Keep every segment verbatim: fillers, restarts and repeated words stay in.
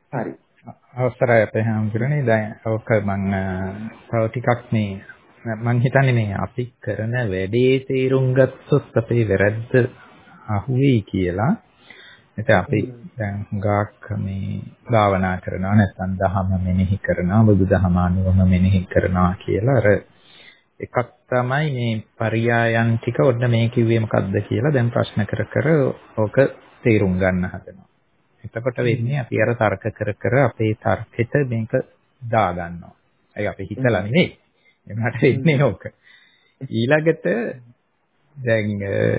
හරි. අවසරයි අපේ හැමෝටම. දැන් ඔක මම තව ටිකක් මේ මම හිතන්නේ මේ අපි කරන වැඩේ තේරුම් ගත්තොත් අපේ වැරද්ද අහුවෙයි කියලා. එතන අපි දැන් හුඟක් මේ භාවනා කරනවා නැත්නම් දහම මෙනෙහි කරනවා බුදුදහම අනුවම මෙනෙහි කරනවා කියලා අර එකක් තමයි මේ පරියායන් ටික ඔන්න මේ කිව්වේ මොකද්ද කියලා දැන් ප්‍රශ්න කර කර ඕක තේරුම් ගන්න හදනවා. එතකොට වෙන්නේ අපි අර තර්ක කර කර අපේ තර්කෙට මේක දා ගන්නවා. ඒක අපි හිතලා නෙවෙයි. එන්නට වෙන්නේ ඕක. ඊළඟට දැන්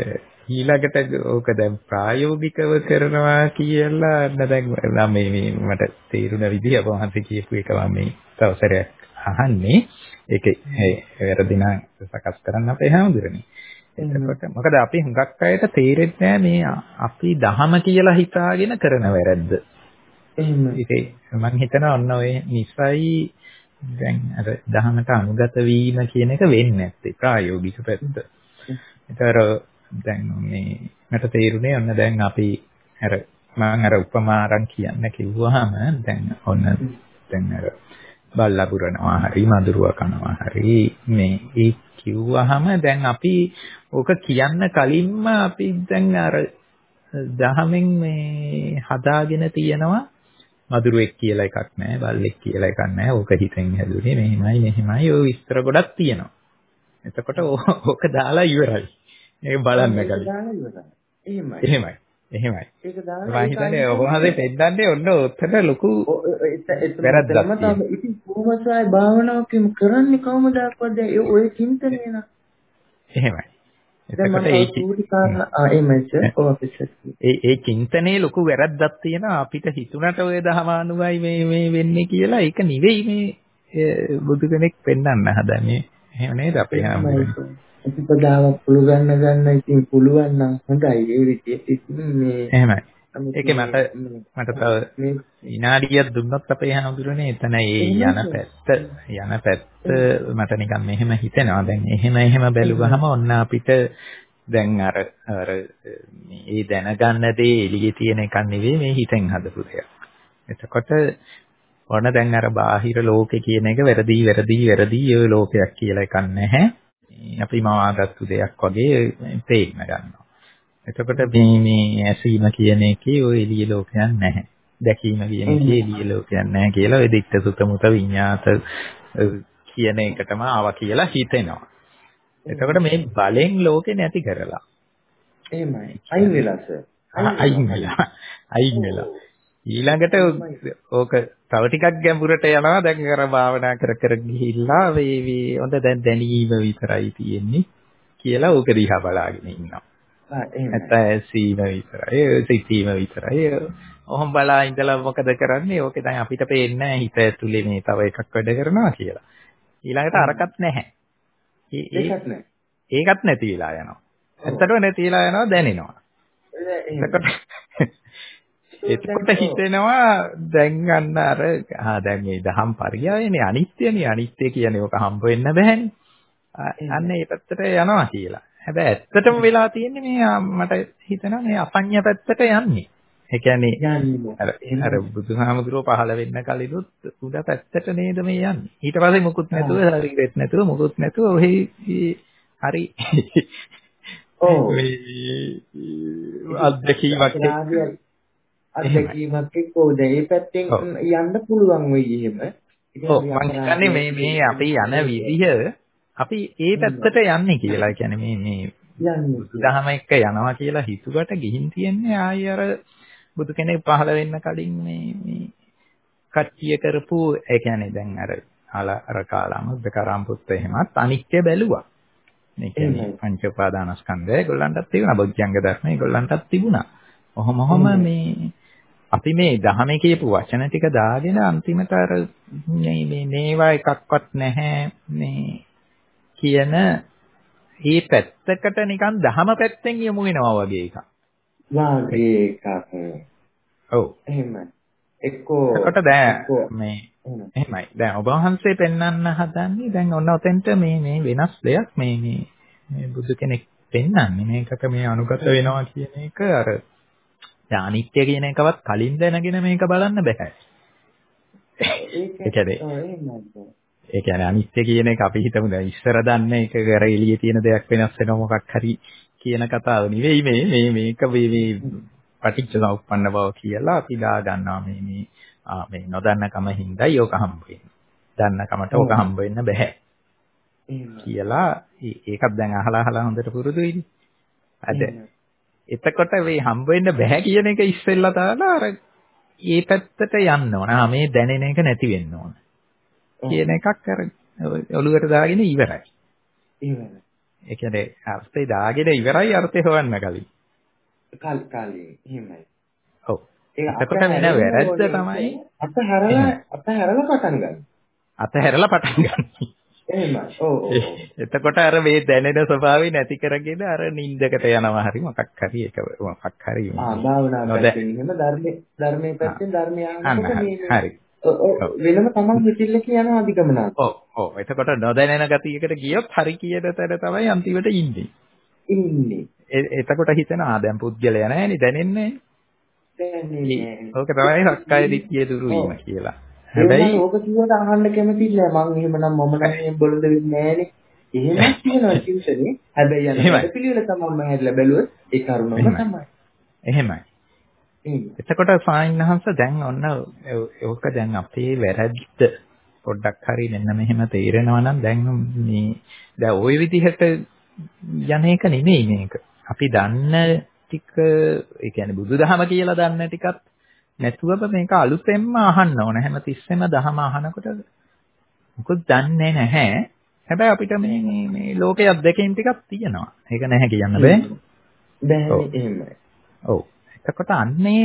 ඊළඟට ඕක දැන් ප්‍රායෝගිකව කරනවා කියලා දැන් මම මේ මේ මට තේරුණ විදිහ අප වහන්සේ කියපු එක මම මේ තවසරයක් අහන්නේ. ඒකේ වැරදි නම් සකස් කරන්න අපේ හැමදෙරනේ. එතකොට මොකද අපි හුඟක් අයට තේරෙන්නේ මේ අපි දහම කියලා හිතාගෙන කරන වැරද්ද. එහෙම. ඒකේ මම හිතනවා ඔන්න ඔය නිසයි දැන් අර දහමට අනුගත වීම කියන එක වෙන්නේ නැත්තේ ප්‍රායෝගික පැත්ත. ඒතර දැන් මේ මට තේරුනේ ඔන්න දැන් අපි අර මම අර උපමා අරන් කියන්න කිව්වහම දැන් ඔන්න දැන් අර බල්ලා පුරනවා හරි මදුරුවා කනවා හරි මේ ඒ කිව්වහම දැන් අපි ඕක කියන්න කලින්ම අපි දැන් අර දහමෙන් මේ හදාගෙන තියෙනවා මදුරුවෙක් කියලා එකක් නැහැ බල්ලෙක් කියලා එකක් නැහැ ඕක හිතෙන් හැදුනේ මෙහෙමයි මෙහෙමයි ඔය විස්තර ගොඩක් තියෙනවා එතකොට ඕක දාලා ඉවරයි මේක බලන්න කලින් එහෙමයි එහෙමයි එහෙමයි ඒක දාලා මම හිතන්නේ ඔබ වහන්සේ පෙන්නන්නේ ඔන්න ඔතන ලොකු වැරද්දක් තියෙනවා. ඉතින් කොහොමද ආයි භාවනාවක් කරන්නේ කවමද අපද ඔය චින්තනය න ะ? එහෙමයි. එතකොට ඒ චූටි කාරණා ආ එමෙච්ච ඔෆිසර් ඒ ඒ චින්තනයේ ලොකු වැරද්දක් තියෙනවා අපිට හිතුණට ඔය දහමානුවයි මේ මේ වෙන්නේ කියලා ඒක නෙවෙයි මේ බුදු කෙනෙක් පෙන්වන්න හදන්නේ. එහෙම නේද අපේ හැමෝටම? ප්‍රතිපදාවක් පුළු ගන්න ගන්න ඉතින් පුළුවන් නම් හොඳයි ඒ විදිහට ඉතින් මේ එහෙමයි. ඒකේ මට මට තව විනාඩියක් දුන්නොත් අපේ හැමෝටම එතන ඒ යන පැත්ත යන පැත්ත මට නිකන් මෙහෙම හිතෙනවා. දැන් එහෙම එහෙම බැලුවහම ඔන්න අපිට දැන් අර අර මේ දැනගන්න දේ එළියේ තියෙන එකක් නෙවෙයි මේ හිතෙන් හදපු දෙයක්. එතකොට ඔන්න දැන් අර බාහිර ලෝකේ කියන එක වැරදි වැරදි වැරදි ඔය ලෝකයක් කියලා එකක් නැහැ. අපි මවාගත්තු දෙයක් වගේ තේින්න ගන්නවා. එතකොට මේ මේ ඇසීම කියන එකේ ඔය එළිය ලෝකයක් නැහැ. දැකීම කියන එකේ එළිය ලෝකයක් නැහැ කියලා ඔය දිට්ඨ සුත මුත විඤ්ඤාත කියන එකටම ආවා කියලා හිතෙනවා. එතකොට මේ බලෙන් ලෝකේ නැති කරලා. එහෙමයි. අයින් වෙලා සර්. අයින් වෙලා. අයින් වෙලා. ඊළඟට ඕක තව ටිකක් ගැඹුරට යනවා. දැන් අර භාවනා කර කර ගිහිල්ලා මේ මේ හොඳ දැන් දැනීම විතරයි තියෙන්නේ කියලා ඕක දිහා බලාගෙන ඉන්නවා. ආ එහෙමයි. නැත්නම් සීන විතරයි, සිතීම විතරයි. ඔහොම බලා ඉඳලා මොකද කරන්නේ? ඕකේ දැන් අපිට පේන්නේ හිත ඇතුලේ මේ තව එකක් වැඩ කරනවා කියලා. ඊළඟට අරකට නැහැ. ඒකත් නැහැ. ඒකත් නැති වෙලා යනවා. ඇත්තටම නැති වෙලා යනවා දැනෙනවා. එතකොට එතකොට හිතෙනවා දැන් අන්න අර ආ දැන් මේ දහම් පරියායනේ අනිත්‍යනේ අනිත්‍ය කියන්නේ ඔක හම්බ වෙන්න බෑනේ. අන්න ඒ පැත්තට යනවා කියලා. හැබැයි ඇත්තටම වෙලා තියෙන්නේ මේ මට හිතෙනවා මේ අපඤ්ඤ පැත්තට යන්නේ. ඒ කියන්නේ අර අර බුදුහාමුදුරුවෝ පහළ වෙන්න කලිනුත් උඩ පැත්තට නේද මේ යන්නේ. ඊට පස්සේ මුකුත් නැතුව ශරීරෙත් නැතුව මුකුත් නැතුව ඔහි හරි ඔව් අත්දැකීමක් අත්දැකීමක් එක්කෝද ඒ පැත්තෙන් යන්න පුළුවන් වෙයි එහෙම. ඔව් මම කියන්නේ මේ මේ අපි යන විදිහ අපි ඒ පැත්තට යන්නේ කියලා. කියන්නේ මේ මේ දහම එක්ක යනවා කියලා හිතුවට ගිහින් තියන්නේ ආයි අර බුදු කෙනෙක් පහළ වෙන්න කලින් මේ මේ කට්ටිය කරපු ඒ කියන්නේ දැන් අර අර කාලම උද්දකරාම්පුත්ත එහෙමත් අනිත්‍ය බැලුවා. මේ කියන්නේ පංච උපාදානස්කන්ධය ඒගොල්ලන්ටත් තිබුණා. බොජ්ජංග ධර්ම ඒගොල්ලන්ටත් තිබුණා. ඔහොම ඔහොම මේ අපි මේ දහමේ කියපු වචන ටික දාගෙන අන්තිමට අර මේ මේ මේවා එකක්වත් නැහැ මේ කියන මේ පැත්තකට නිකන් දහම පැත්තෙන් යමු වෙනවා වගේ එකක්. වාගේ එකක්. ඔව්. එහෙමයි. එක්කෝ එතකොට දැන් මේ එහෙමයි. දැන් ඔබ වහන්සේ පෙන්වන්න හදන්නේ දැන් ඔන්න ඔතෙන්ට මේ මේ වෙනස් දෙයක් මේ මේ මේ බුදු කෙනෙක් පෙන්වන්නේ මේකට මේ අනුගත වෙනවා කියන එක අර දැන් අනිත්‍ය කියන එකවත් කලින් දැනගෙන මේක බලන්න බෑ. ඒ කියන්නේ ඒ කියන්නේ අනිත්‍ය කියන එක අපි හිතමු දැන් ඉස්සර දන්නේ ඒක කර එළියේ තියෙන දෙයක් වෙනස් වෙනවා මොකක් හරි කියන කතාව නෙවෙයි මේ මේ මේක මේ මේ පටිච්ච සමුප්පන්න බව කියලා අපි දා ගන්නවා මේ මේ ආ මේ නොදන්නකම හින්දායි ඕක හම්බ වෙන්නේ. දන්නකමට ඕක හම්බ වෙන්න බෑ. කියලා ඒකත් දැන් අහලා අහලා හොඳට පුරුදුයිනේ. අද එතකොට මේ හම්බ වෙන්න බෑ කියන එක ඉස්සෙල්ලා තාලා අර ඒ පැත්තට යන්න ඕන. ආ මේ දැනෙන එක නැති වෙන්න ඕන. කියන එකක් අර ඔළුවට දාගෙන ඉවරයි. ඉවරයි. ඒ කියන්නේ අර්ථය දාගෙන ඉවරයි අර්ථය හොයන්න කලින්. කල් කලින් එහෙමයි. ඔව්. එතකොට වෙන වැරද්ද තමයි අතහැරලා අතහැරලා පටන් ගන්න. අතහැරලා පටන් ගන්න. එහෙමයි. ඔව් ඔව්. එතකොට අර මේ දැනෙන ස්වභාවය නැති කරගෙන අර නිින්දකට යනවා හරි මොකක් හරි ඒක මොකක් හරි. ආ භාවනා පැත්තෙන් එහෙම ධර්මයේ ධර්මයේ පැත්තෙන් ධර්මය ආනකොට මේ හරි. වෙනම තමන් හිතිල්ල කියන අධිගමනාවක්. ඔව් ඔව්. එතකොට නොදැනෙන ගතියකට ගියොත් හරි කියන තැන තමයි අන්තිමට ඉන්නේ. ඉන්නේ. එතකොට හිතෙනවා දැන් පුද්ගලයා නැහැනේ දැනෙන්නේ නැහැ. ඕක තමයි සක්කාය දිට්ඨිය දුරු වීම කියලා. හැබැයි ඕක කිව්වට අහන්න කැමති නෑ. මං එහෙමනම් මම නම් මේ බොළඳ වෙන්නේ නෑනේ. එහෙමත් කියනවා චින්තනේ. හැබැයි යන පිළිවෙල තමයි මම හැදලා බැලුවොත් ඒ කරුණම තමයි. එහෙමයි. එතකොට සායනහංශ දැන් ඔන්න ඕක දැන් අපේ වැරද්ද පොඩ්ඩක් හරි මෙන්න මෙහෙම තේරෙනවා නම් දැන් මේ දැන් ওই විදිහට යන එක නෙමෙයි මේක. අපි දන්න ටික ඒ කියන්නේ බුදුදහම කියලා දන්න ටිකත් නැතුවම මේක අලුතෙන්ම අහන්න ඕන. හැම තිස්සෙම දහම අහනකොට මොකද දන්නේ නැහැ. හැබැයි අපිට මේ මේ මේ ලෝකයේ අත්දැකීම් ටිකක් තියෙනවා. ඒක නැහැ කියන්න බෑ. බෑ එහෙමයි. ඔව්. එතකොට අන්නේ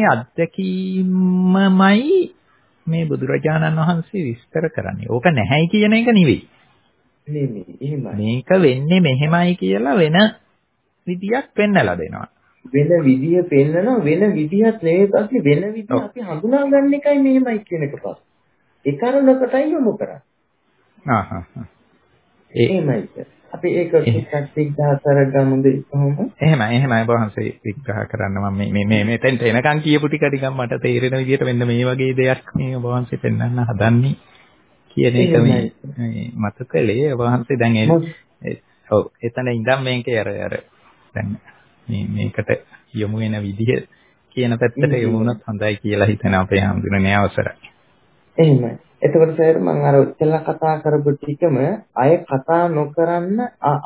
අත්දැකීමමයි මේ බුදුරජාණන් වහන්සේ විස්තර කරන්නේ. ඕක නැහැයි කියන එක නෙවෙයි. නෙමෙයි. එහෙමයි. මේක වෙන්නේ මෙහෙමයි කියලා වෙන විදියක් පෙන්නලා දෙනවා. වෙන විදිය පෙන්නනවා වෙන විදියක් නෙවෙයි පස්සේ වෙන විදිය අපි හඳුනා ගන්න එකයි මෙහෙමයි කියන එක පස්සේ. ඒ කාරණකටයි යොමු කරන්නේ. ආ හා හා. එහෙමයි. අපි ඒක ටිකක් විග්‍රහ කරගමුද කොහොමද? එහෙමයි එහෙමයි වහන්සේ විග්‍රහ කරන්න මම මේ මේ මේ මෙතෙන්ට එනකන් කියපු ටික ටිකක් මට තේරෙන විදිහට මෙන්න මේ වගේ දෙයක් මේ වහන්සේ පෙන්වන්න හදන්නේ කියන එක මේ මතකලේ වහන්සේ දැන් ඒ ඔව් එතන ඉඳන් මේකේ අර අර දැන් මේ මේකට යොමු වෙන විදිහ කියන පැත්තට යොමු වුණොත් හොඳයි කියලා හිතන අපේ හඳුනන්නේ අවසරයි. එහෙමයි. එතකොට සර් මම අර ඉස්සෙල්ලා කතා කරපු ටිකම අය කතා නොකරන්න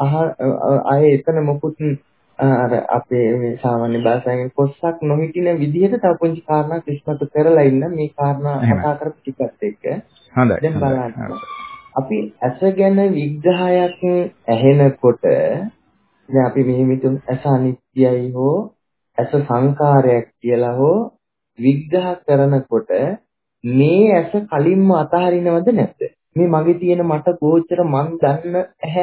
අය එතන මොකුත් අර අපේ මේ සාමාන්‍ය භාෂාවෙන් කොස්සක් නොහිටින විදිහට තව පුංචි කාරණා ඉස්මතු කරලා ඉන්න මේ කාරණා කතා කරපු ටිකත් එක්ක. හොඳයි. දැන් බලන්න. අපි ඇස ගැන විග්‍රහයක් ඇහෙනකොට දැන් අපි මෙහෙම හිතමු ඇස අනිත්‍යයි හෝ ඇස සංකාරයක් කියලා හෝ විග්‍රහ කරනකොට මේ ඇස කලින්ම අතහරිනවද නැද්ද? මේ මගේ තියෙන මට ගෝචර මන් දන්න ඇහැ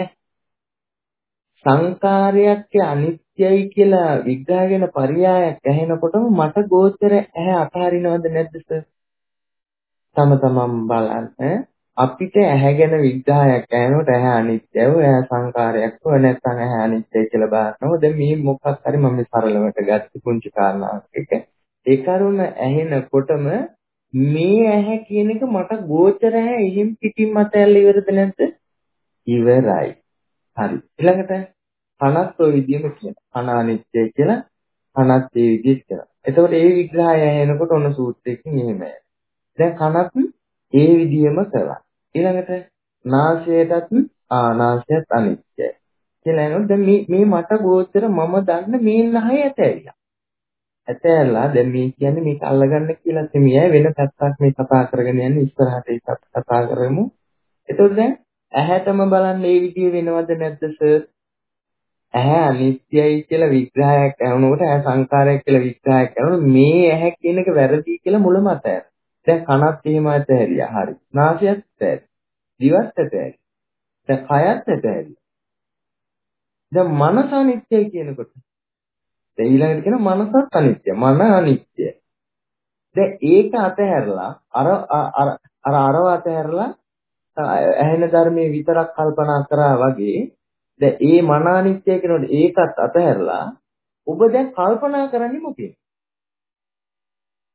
සංකාරයක් අනිත්‍යයි කියලා විග්‍රහගෙන පරියායක් ඇහෙනකොටම මට ගෝචර ඇහැ අතහරිනවද නැද්ද සර්? තම තමන් බලන්න අපිට ඇහැගෙන විග්‍රහයක් ඇහෙනකොට ඇහැ අනිත්‍යව ඇහැ සංකාරයක් හෝ නැත්නම් ඇහැ අනිත්‍යයි කියලා බලනවා. දැන් මේ මොකක් හරි මම සරලවට ගත්ත පුංචි කාරණාවක් එක. ඒ කරුණ ඇහෙනකොටම මේ ඇහැ කියන එක මට ගෝචර ඇහැ එහෙම් පිටින් මත ඇල්ල ඉවරද නැද්ද? ඉවරයි. හරි. ඊළඟට කනත් ඔය විදිහම කියනවා. කන අනිත්‍යයි කියලා කනත් ඒ විදිහට කියනවා. එතකොට ඒ විග්‍රහය ඇහෙනකොට ඔන්න සූත්‍රයකින් එහෙමයි. දැන් කනත් ඒ විදිහම කරලා. ඊළඟට නාසයටත් ආනාසයත් අනිත්‍යයි. කියලා එනොත් දැන් මේ මේ මට ගෝචර මම දන්න මේ නහය ඇතැරියා. ඇතැරලා දැන් මේ කියන්නේ මේක අල්ලගන්න කියලා තෙමියයි වෙන පැත්තක් මේ කතා කරගෙන යන්නේ ඉස්සරහට ඒක කතා කරමු. එතකොට දැන් ඇහැටම බලන්න මේ විදිහ වෙනවද නැද්ද සර්? ඇහැ අනිත්‍යයි කියලා විග්‍රහයක් කරනකොට ඇහැ සංකාරයක් කියලා විග්‍රහයක් කරනකොට මේ ඇහැ කියන එක වැරදි කියලා මුලම අතහැර. දැන් කනත් එහෙම ඇතහැරියා. හරි. නාසයත් ඇතහැරියා. දිවත් ඇතහැරියා. දැන් කයත් ඇතහැරියා. දැන් මනස අනිත්‍යයි කියනකොට දැන් ඊළඟට කියන මනසත් අනිත්‍යයි. මන අනිත්‍යයි. දැන් ඒක අතහැරලා අර අර අර අරව අතහැරලා ඇහෙන ධර්මයේ විතරක් කල්පනා කරා වගේ දැන් ඒ මන අනිත්‍යයි කියනකොට ඒකත් අතහැරලා ඔබ දැන් කල්පනා කරන්නේ මොකේද?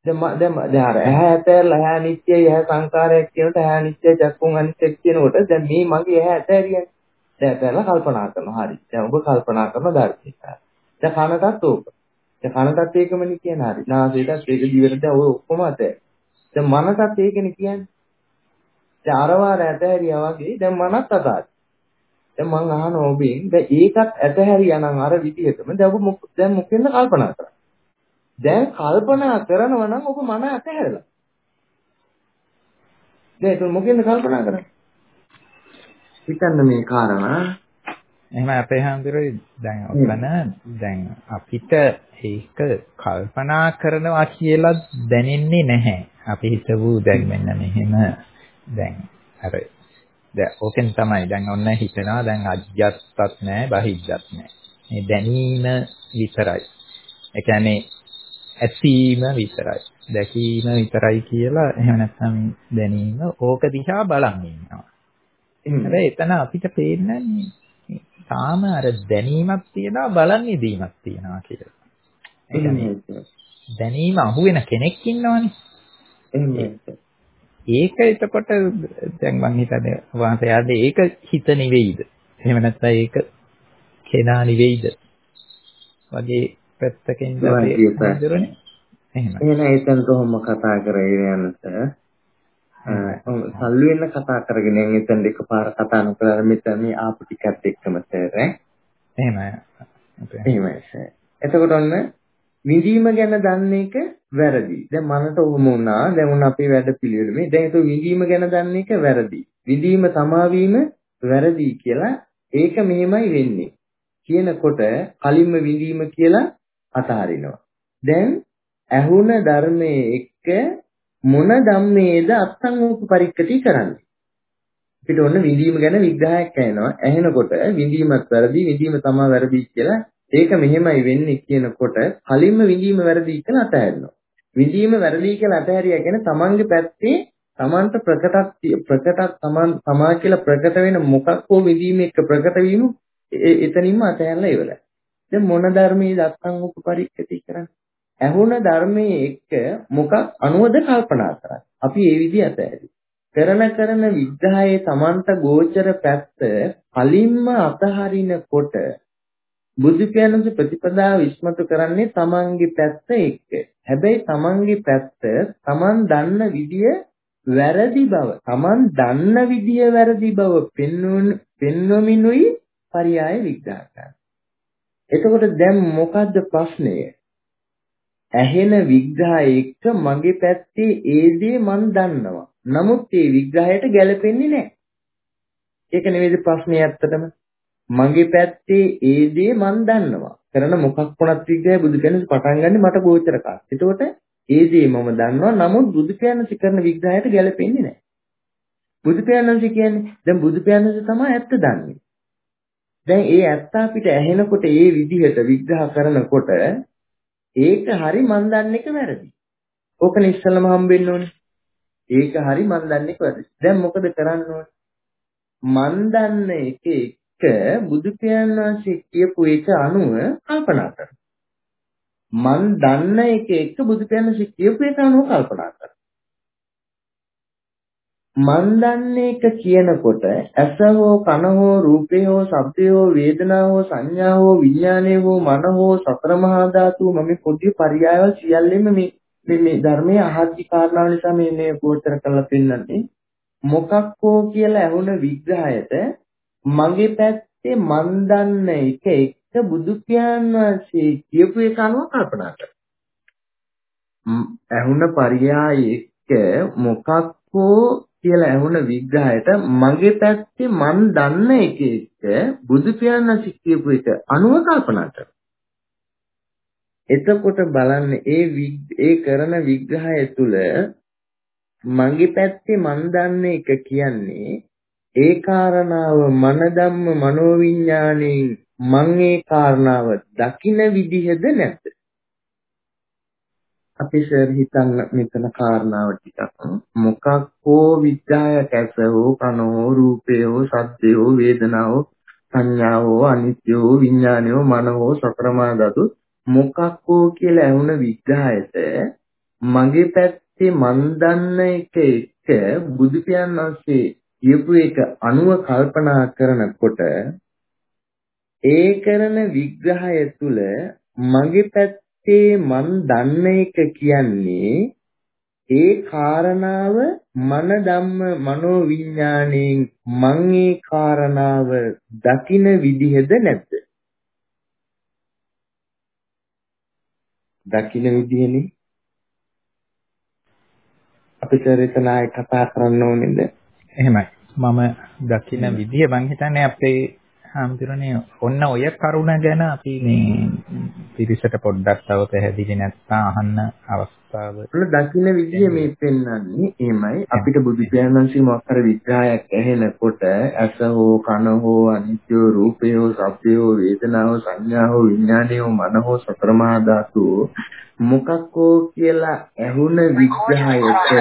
දැන් මම දැන් දැන් අර ඇහැ ඇතැරලා ඇහැ අනිත්‍යයි ඇහැ සංකාරයක් කියනකොට ඇහැ අනිත්‍යයි චක්කුන් අනිත්‍යයි කියනකොට දැන් මේ මගේ ඇහැ ඇතැරියන්නේ. දැන් ඇතැරලා කල්පනා කරනවා. හරි. දැන් ඔබ කල්පනා කරන ධර්මයක්. දැන් කනටත් ඕක. දැන් කනටත් ඒකමනේ කියන්නේ. හරි. නාසයටත් ඒක දිවට දැන් ඔය ඔක්කොම ඇතැයි. දැන් මනසත් ඒකනේ කියන්නේ. දැන් අරවාර ඇතැරියා වගේ දැන් මනත් අතාරි. දැන් මං අහන ඔබෙන් දැන් ඒකත් ඇතැහැරියා නම් අර විදිහටම දැන් ඔබ දැන් මොකෙන්ද කල්පනා කරන්නේ? දැන් කල්පනා කරනවා නම් ඔබ මන ඇතැහැරලා. දැන් ඒක මොකෙන්ද කල්පනා කරන්නේ? හිතන්න මේ කාරණා. එහෙනම් අපේ හැඳුරේ දැන් ඔතන දැන් අපිට ඒක කල්පනා කරනවා කියලා දැනෙන්නේ නැහැ. අපි හිතවු දැන් මෙන්න මෙහෙම දැන් අර දැන් ඕකෙන් තමයි දැන් ඔන්න හිතනවා දැන් අජ්ජත්ත් නැහැ බහිජ්ජත් නැහැ. මේ දැනීම විතරයි. ඒ කියන්නේ ඇසීම විතරයි. දැකීම විතරයි කියලා එහෙම නැත්නම් දැනීම ඕක දිහා බලන් ඉන්නවා. හැබැයි එතන අපිට පේන්නේ තාම අර දැනීමක් තියනවා බලන් ඉදීමක් තියනවා කියලා. ඒ කියන්නේ දැනීම අහුවෙන කෙනෙක් ඉන්නවනේ. ඒක එතකොට දැන් මං හිතන්නේ වාසයාදී ඒක හිත නෙවෙයිද? එහෙම නැත්නම් ඒක කෙනා නෙවෙයිද? වගේ පැත්තකින් අපි හඳුරන්නේ. එහෙම. එහෙනම් එතන කොහොම කතා කරගෙන යනද? සල්ලු වෙන කතා කරගෙන යන එතන එකපාර කතා නොකරලා මෙතන මේ ආපු ටිකත් එක්කම සර් ඈ. එහෙමයි. එහෙමයි සර්. එතකොට ඔන්න විඳීම ගැන දන්න එක වැරදි. දැන් මනට ඔහොම වුණා. දැන් උන් අපේ වැඩ පිළිවෙල මේ. දැන් ඒක විඳීම ගැන දන්න එක වැරදි. විඳීම සමාවීම වැරදි කියලා ඒක මෙහෙමයි වෙන්නේ. කියනකොට කලින්ම විඳීම කියලා අතහරිනවා. දැන් ඇහුණ ධර්මයේ එක්ක මොන ධම්මේද අත්සංගෝප පරික්කටි කරන්නේ. අපිට ඔන්න විඳීම ගැන විග්‍රහයක් ඇහෙනවා. ඇහෙනකොට විඳීමත් වැරදි, විඳීම තමයි වැරදි කියලා ඒක මෙහෙමයි වෙන්නේ කියනකොට කලින්ම විඳීම වැරදි කියලා අතහැරෙනවා. විඳීම වැරදි කියලා අතහැරියා කියන්නේ තමන්ගේ පැත්තේ තමන්ට ප්‍රකටක් ප්‍රකටක් තමන් තමා කියලා ප්‍රකට වෙන මොකක් හෝ විඳීම එක්ක ප්‍රකට වීම එතනින්ම අතහැරලා ඉවරයි. දැන් මොන ධර්මයේ දත්තං උපපරික්කති කරන්නේ? ඇහුණ ධර්මයේ එක්ක මොකක් අනුවද කල්පනා කරන්නේ? අපි ඒ විදිහ අතහැරි. කරන කරන විග්‍රහයේ තමන්ට ගෝචර පැත්ත කලින්ම අතහරිනකොට බුදු පියාණන්ගේ ප්‍රතිපදාව ඉස්මතු කරන්නේ තමන්ගේ පැත්ත එක්ක. හැබැයි තමන්ගේ පැත්ත තමන් දන්න විදිය වැරදි බව, තමන් දන්න විදිය වැරදි බව පෙන්වන පෙන්වමිනුයි පරියාය විග්‍රහ කරන්නේ. එතකොට දැන් මොකද්ද ප්‍රශ්නය? ඇහෙන විග්‍රහය එක්ක මගේ පැත්තේ ඒ දේ මන් දන්නවා. නමුත් ඒ විග්‍රහයට ගැලපෙන්නේ නැහැ. ඒක නෙවෙයි ප්‍රශ්නේ ඇත්තටම. මගේ පැත්තේ ඒ දේ මන් දන්නවා. කරන මොකක් වුණත් විග්‍රහය බුදු කෙනෙක් පටන් ගන්න මට ගෝචර කාර්ය. එතකොට ඒ දේ මම දන්නවා. නමුත් බුදු පියාණන් කරන විග්‍රහයට ගැලපෙන්නේ නැහැ. බුදු පියාණන් කියන්නේ දැන් බුදු පියාණන් තමයි ඇත්ත දන්නේ. දැන් ඒ ඇත්ත අපිට ඇහෙනකොට ඒ විදිහට විග්‍රහ කරනකොට ඒක හරි මන් දන්න එක වැරදි. ඕකනේ ඉස්සෙල්ලම හම්බෙන්න ඕනේ. ඒක හරි මන් දන්න එක වැරදි. දැන් මොකද කරන්න ඕනේ? මන් දන්න එක එක බුදු පියාණන් වහන්සේ කියපු එක අනුව කල්පනා කරනවා. මන් දන්න එක එක බුදු පියාණන් වහන්සේ කියපු එක අනුව කල්පනා කරනවා. මන් දන්න එක කියනකොට ඇස හෝ කන හෝ රූපය හෝ ශබ්දය හෝ වේදනාව හෝ සංඥා හෝ විඥානය හෝ මන හෝ සතර මහා ධාතු මම පොඩි පරියායවල් සියල්ලෙම මේ මේ මේ ධර්මයේ අහද්දි කාරණාව නිසා මේ මේ ගෝචර කරලා පෙන්නන්නේ මොකක් හෝ කියලා ඇහුණ විග්‍රහයට මගේ පැත්තේ මන් දන්න එක එක බුදු පියාණන් වහන්සේ කියපු එක අනුව කල්පනා කරනවා. ඇහුණ පරියායයක මොකක් හෝ කියලා ඇහුණ විග්‍රහයට මගේ පැත්තේ මන් දන්න එක එක බුදු පියාණන් වහන්සේ කියපු එක අනුව කල්පනා කරනවා. එතකොට බලන්න ඒ ඒ කරන විග්‍රහය තුළ මගේ පැත්තේ මන් දන්න එක කියන්නේ ඒ කාරණාව මන ධම්ම මනෝවිඤ්ඤාණයෙන් මං ඒ කාරණාව දකින විදිහද නැද්ද? අපි සර් හිතන්න මෙතන කාරණාව ටිකක් මොකක් හෝ විද්‍යාවක් ඇස හෝ කන හෝ රූපය හෝ ශබ්දය හෝ වේදනාව හෝ සංඥාව හෝ අනිත්‍ය හෝ විඥානය හෝ මන හෝ සතර මහා ධාතු මොකක් හෝ කියලා ඇහුණ විග්‍රහයට මගේ පැත්තේ මන් දන්න එක එක බුදු පියාණන් වහන්සේ කියපු එක අනුව කල්පනා කරනකොට ඒ කරන විග්‍රහය තුළ මගේ පැත්තේ මන් දන්න එක කියන්නේ ඒ කාරණාව මන ධම්ම මනෝ විඥාණයෙන් මං ඒ කාරණාව දකින විදිහද නැද්ද? දකින විදිහනේ අපි චරිතනාය කතා කරන්න ඕනේද? එහෙමයි. මම දකින විදිය මං හිතන්නේ අපේ හාමුදුරනේ ඔන්න ඔය කරුණ ගැන අපි මේ පිරිසට පොඩ්ඩක් තව පැහැදිලි නැත්නම් අහන්න අවස්ථාව. ඔන්න දකින විදිය මේ පෙන්වන්නේ එහෙමයි. අපිට බුදු පියාණන් වහන්සේ මොකක් හරි විග්‍රහයක් ඇහෙනකොට ඇස හෝ කන හෝ අනිත්‍ය රූපය හෝ ශබ්දය හෝ වේදනාව හෝ සංඥා හෝ විඥානය හෝ මන හෝ සතර මහා ධාතු මොකක්කෝ කියලා ඇහුන විග්‍රහයට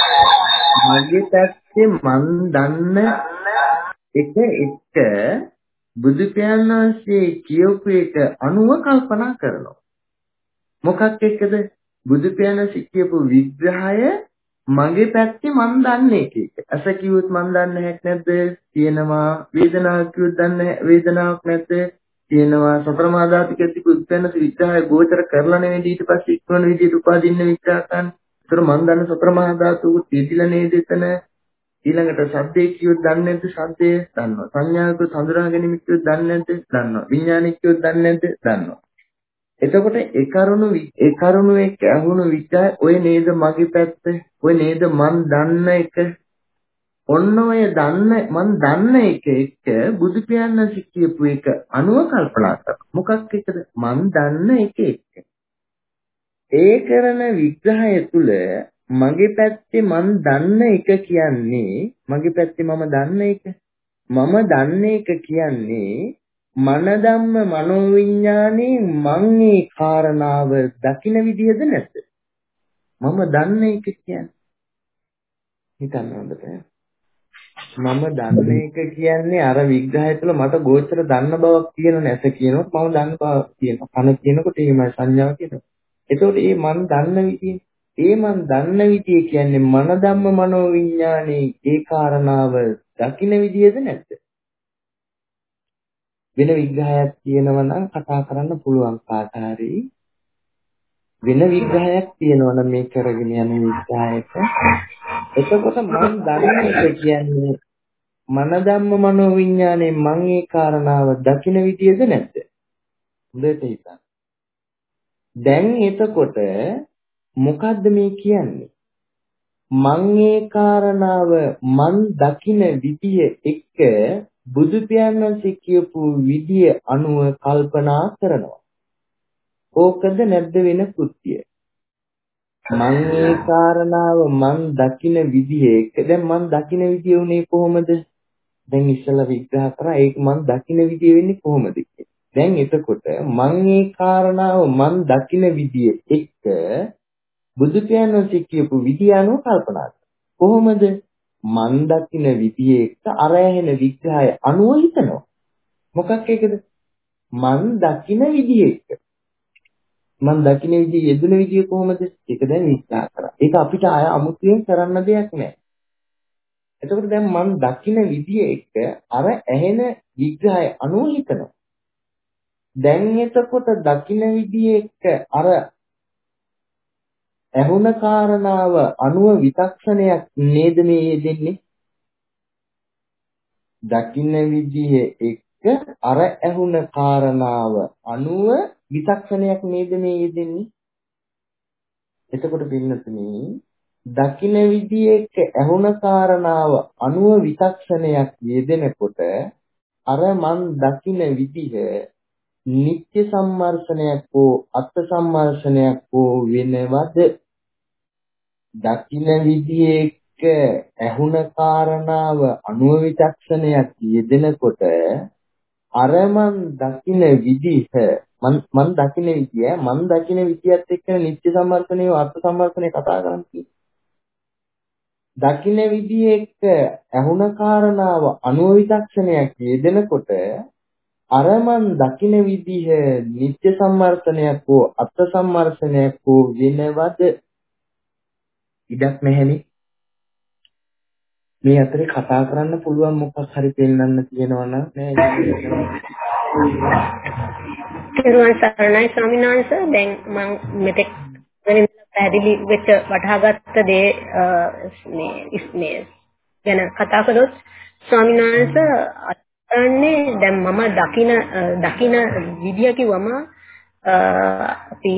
මගේ පැත්තේ මන් දන්න එක එක බුදු පියාණන් වහන්සේ කියපු එක අනුව කල්පනා කරනවා. මොකක් එක්කද? බුදු පියාණන් කියපු විග්‍රහය මගේ පැත්තේ මන් දන්නේ එක එක. අස කිව්වොත් මන් දන්නේ නැහැ නැද්ද? තියෙනවා. වේදනාවක් කිව්වොත් දන්නේ වේදනාවක් නැද්ද? තියෙනවා. සතර මහා ධාතු කිව්වොත් උත්පන්න විග්‍රහය ගෝචර කරලා නෙවෙයි ඊට පස්සේ ඉක්මන විදිහට උපාදින්න විග්‍රහ කරන්නේ. ඒතර මන් දන්න සතර මහා ධාතු තීතිලා නේද එතන? ඊළඟට ශබ්දේ කිව්වොත් දන්නේ නැද්ද? ශබ්දය දන්නවා. සංඥාවක හඳුනා ගැනීම කිව්වොත් දන්නේ නැද්ද? දන්නවා. විඥානික කිව්වොත් දන්නේ නැද්ද? දන්නවා. එතකොට ඒ කරුණු ඒ කරුණු එක්ක අහුණු විචය ඔය නේද මගේ පැත්ත ඔය නේද මන් දන්න එක ඔන්න ඔය දන්න මන් දන්න එක එක්ක බුදු පියාණන් කියපු එක අනුව කල්පනා කරනවා. මොකක් එක්කද? මන් දන්න එක එක්ක. ඒ කරන විග්‍රහය තුල මගේ පැත්තේ මන් දන්න එක කියන්නේ මගේ පැත්තේ මම දන්න එක. මම දන්න එක කියන්නේ මන ධම්ම මනෝවිඤ්ඤාණේ මං ඒ කාරණාව දකින විදිහද නැද්ද? මම දන්න එක කියන්නේ හිතන්න හොඳට. මම දන්න එක කියන්නේ අර විග්‍රහය තුළ මට ගෝචර දන්න බවක් තියෙන නැස කියනොත් මම දන්න බවක් තියෙනවා. කන කියනකොට එහෙමයි සංඥාව කියනවා. එතකොට මේ මන් දන්න විදිය, ඒ මන් දන්න විදිය කියන්නේ මන ධම්ම මනෝවිඤ්ඤාණේ ඒ කාරණාව දකින විදිහද නැද්ද? වෙන විග්‍රහයක් තියෙනවා නම් කතා කරන්න පුළුවන් කාට හරි. වෙන විග්‍රහයක් තියෙනවා නම් මේ කරගෙන යන විග්‍රහයක. එතකොට මම දන්න එක කියන්නේ මන ධම්ම මනෝ විඥානේ මං ඒ කාරණාව දකින විදියද නැද්ද? හොඳට හිතන්න. දැන් එතකොට මොකද්ද මේ කියන්නේ? මං ඒ කාරණාව මං දකින විදිය එක්ක බුදු පියාණන් කියපු විදිය අනුව කල්පනා කරනවා. ඕකද නැද්ද වෙන කෘත්‍යය? මං ඒ කාරණාව මං දකින විදිය එක්ක දැන් මං දකින විදිය උනේ කොහොමද? දැන් ඉස්සලා විග්‍රහ කරා ඒක මං දකින විදිය වෙන්නේ කොහොමද කියලා. දැන් එතකොට මං ඒ කාරණාව මං දකින විදිය එක්ක බුදු පියාණන් කියපු විදිය අනුව කල්පනා කරනවා. කොහොමද? මන් දකින විදිය එක්ක අර ඇහෙන විග්‍රහය අනුව හිතනවා. මොකක් එකද? මන් දකින විදිය එක්ක. මන් දකින විදිය යෙදුන විදිය කොහොමද? ඒක දැන් විස්තර කරා. ඒක අපිට ආය අමුතුවෙන් කරන්න දෙයක් නෑ. එතකොට දැන් මන් දකින විදිය එක්ක අර ඇහෙන විග්‍රහය අනුව හිතනවා. දැන් එතකොට දකින විදිය එක්ක අර ඇහුණ කාරණාව අනුව විචක්ෂණයක් නේද මේ යෙදෙන්නේ? දකින්න විදිහ එක්ක අර ඇහුණ කාරණාව අනුව විචක්ෂණයක් නේද මේ යෙදෙන්නේ? එතකොට පින්නතුනි දකින්න විදිහ එක්ක ඇහුණ කාරණාව අනුව විචක්ෂණයක් යෙදෙනකොට අර මන් දකින්න විදිහ නිත්‍ය සම්මර්ෂණයක් හෝ අත්ථ සම්මර්ෂණයක් හෝ වෙනවද? දකින්න විදිහ එක්ක ඇහුණ කාරණාව අනුව විචක්ෂණයක් යෙදෙනකොට අර මන් දකින්න විදිහ මන් මන් දකින්න විදිය මන් දකින්න විදියත් එක්ක නිත්‍ය සම්මර්ෂණය අර්ථ සම්මර්ෂණය කතා කරන්නේ. දකින්න විදිහ එක්ක ඇහුණ කාරණාව අනුව විචක්ෂණයක් යෙදෙනකොට අර මන් දකින්න විදිහ නිත්‍ය සම්මර්ෂණයක් හෝ අර්ථ සම්මර්ෂණයක් හෝ වෙනවද? ඉඩක් නැහැනේ. මේ අතරේ කතා කරන්න පුළුවන් මොකක් හරි පෙන්වන්න තියෙනවා නම් නෑ ඉතින් තෙරුවන් සරණයි ස්වාමීන් වහන්සේ. දැන් මම මෙතෙක් පැහැදිලි වෙච්ච වටහාගත්ත දේ මේ මේ ගැන කතා කළොත් ස්වාමීන් වහන්සේ අත්දන්නේ දැන් මම දකින දකින විදිය කිව්වම අපි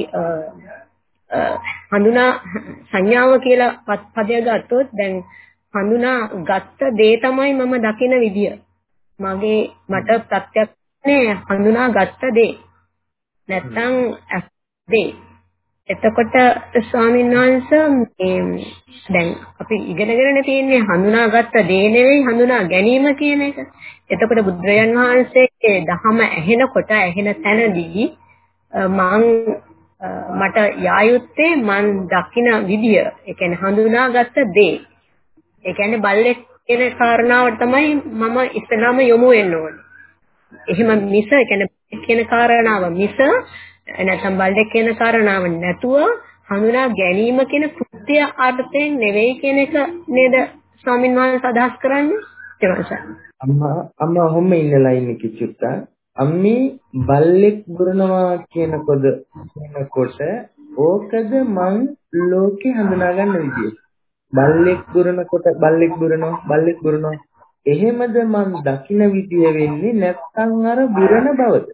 හඳුනා සංඥාව කියලා පදයක් ගත්තොත් දැන් හඳුනා ගත්ත දේ තමයි මම දකින විදිය. මගේ මට ප්‍රත්‍යක්ෂනේ හඳුනා ගත්ත දේ. නැත්තම් දේ. එතකොට ස්වාමීන් වහන්සේ මේ දැන් අපි ඉගෙනගෙන තියෙන්නේ හඳුනාගත්ත දේ නෙවෙයි හඳුනා ගැනීම කියන එක. එතකොට බුදුරජාන් වහන්සේගේ දහම ඇහෙනකොට ඇහෙන තැනදී මං මට යායුත්තේ මං දකින විදිය. ඒ කියන්නේ හඳුනාගත්ත දේ. ඒ කියන්නේ බල්ලෙක් කියන කාරණාවට තමයි මම ඉස්සලාම යොමු වෙන්න ඕනේ. එහෙම මිස ඒ කියන්නේ කියන කාරණාව මිස නැත්නම් බල්ලෙක් කියන කාරණාව නැතුව හඳුනා ගැනීම කියන කෘත්‍ය අර්ථයෙන් නෙවෙයි කියන එක නේද ස්වාමීන් වහන්සේ අදහස් කරන්නේ? ඊට අම්මා අම්මා ඔහොම ඉන්නලා ඉන්නේ කිචුත්ත. අම්මි බල්ලෙක් බුරනවා කියනකොද කියනකොට ඕකද මං ලෝකේ හඳුනා ගන්න විදිය. බල්ලෙක් බුරනකොට බල්ලෙක් බුරනවා බල්ලෙක් බුරනවා. එහෙමද මං දකින්න විදිය වෙන්නේ නැත්නම් අර බුරන බවද?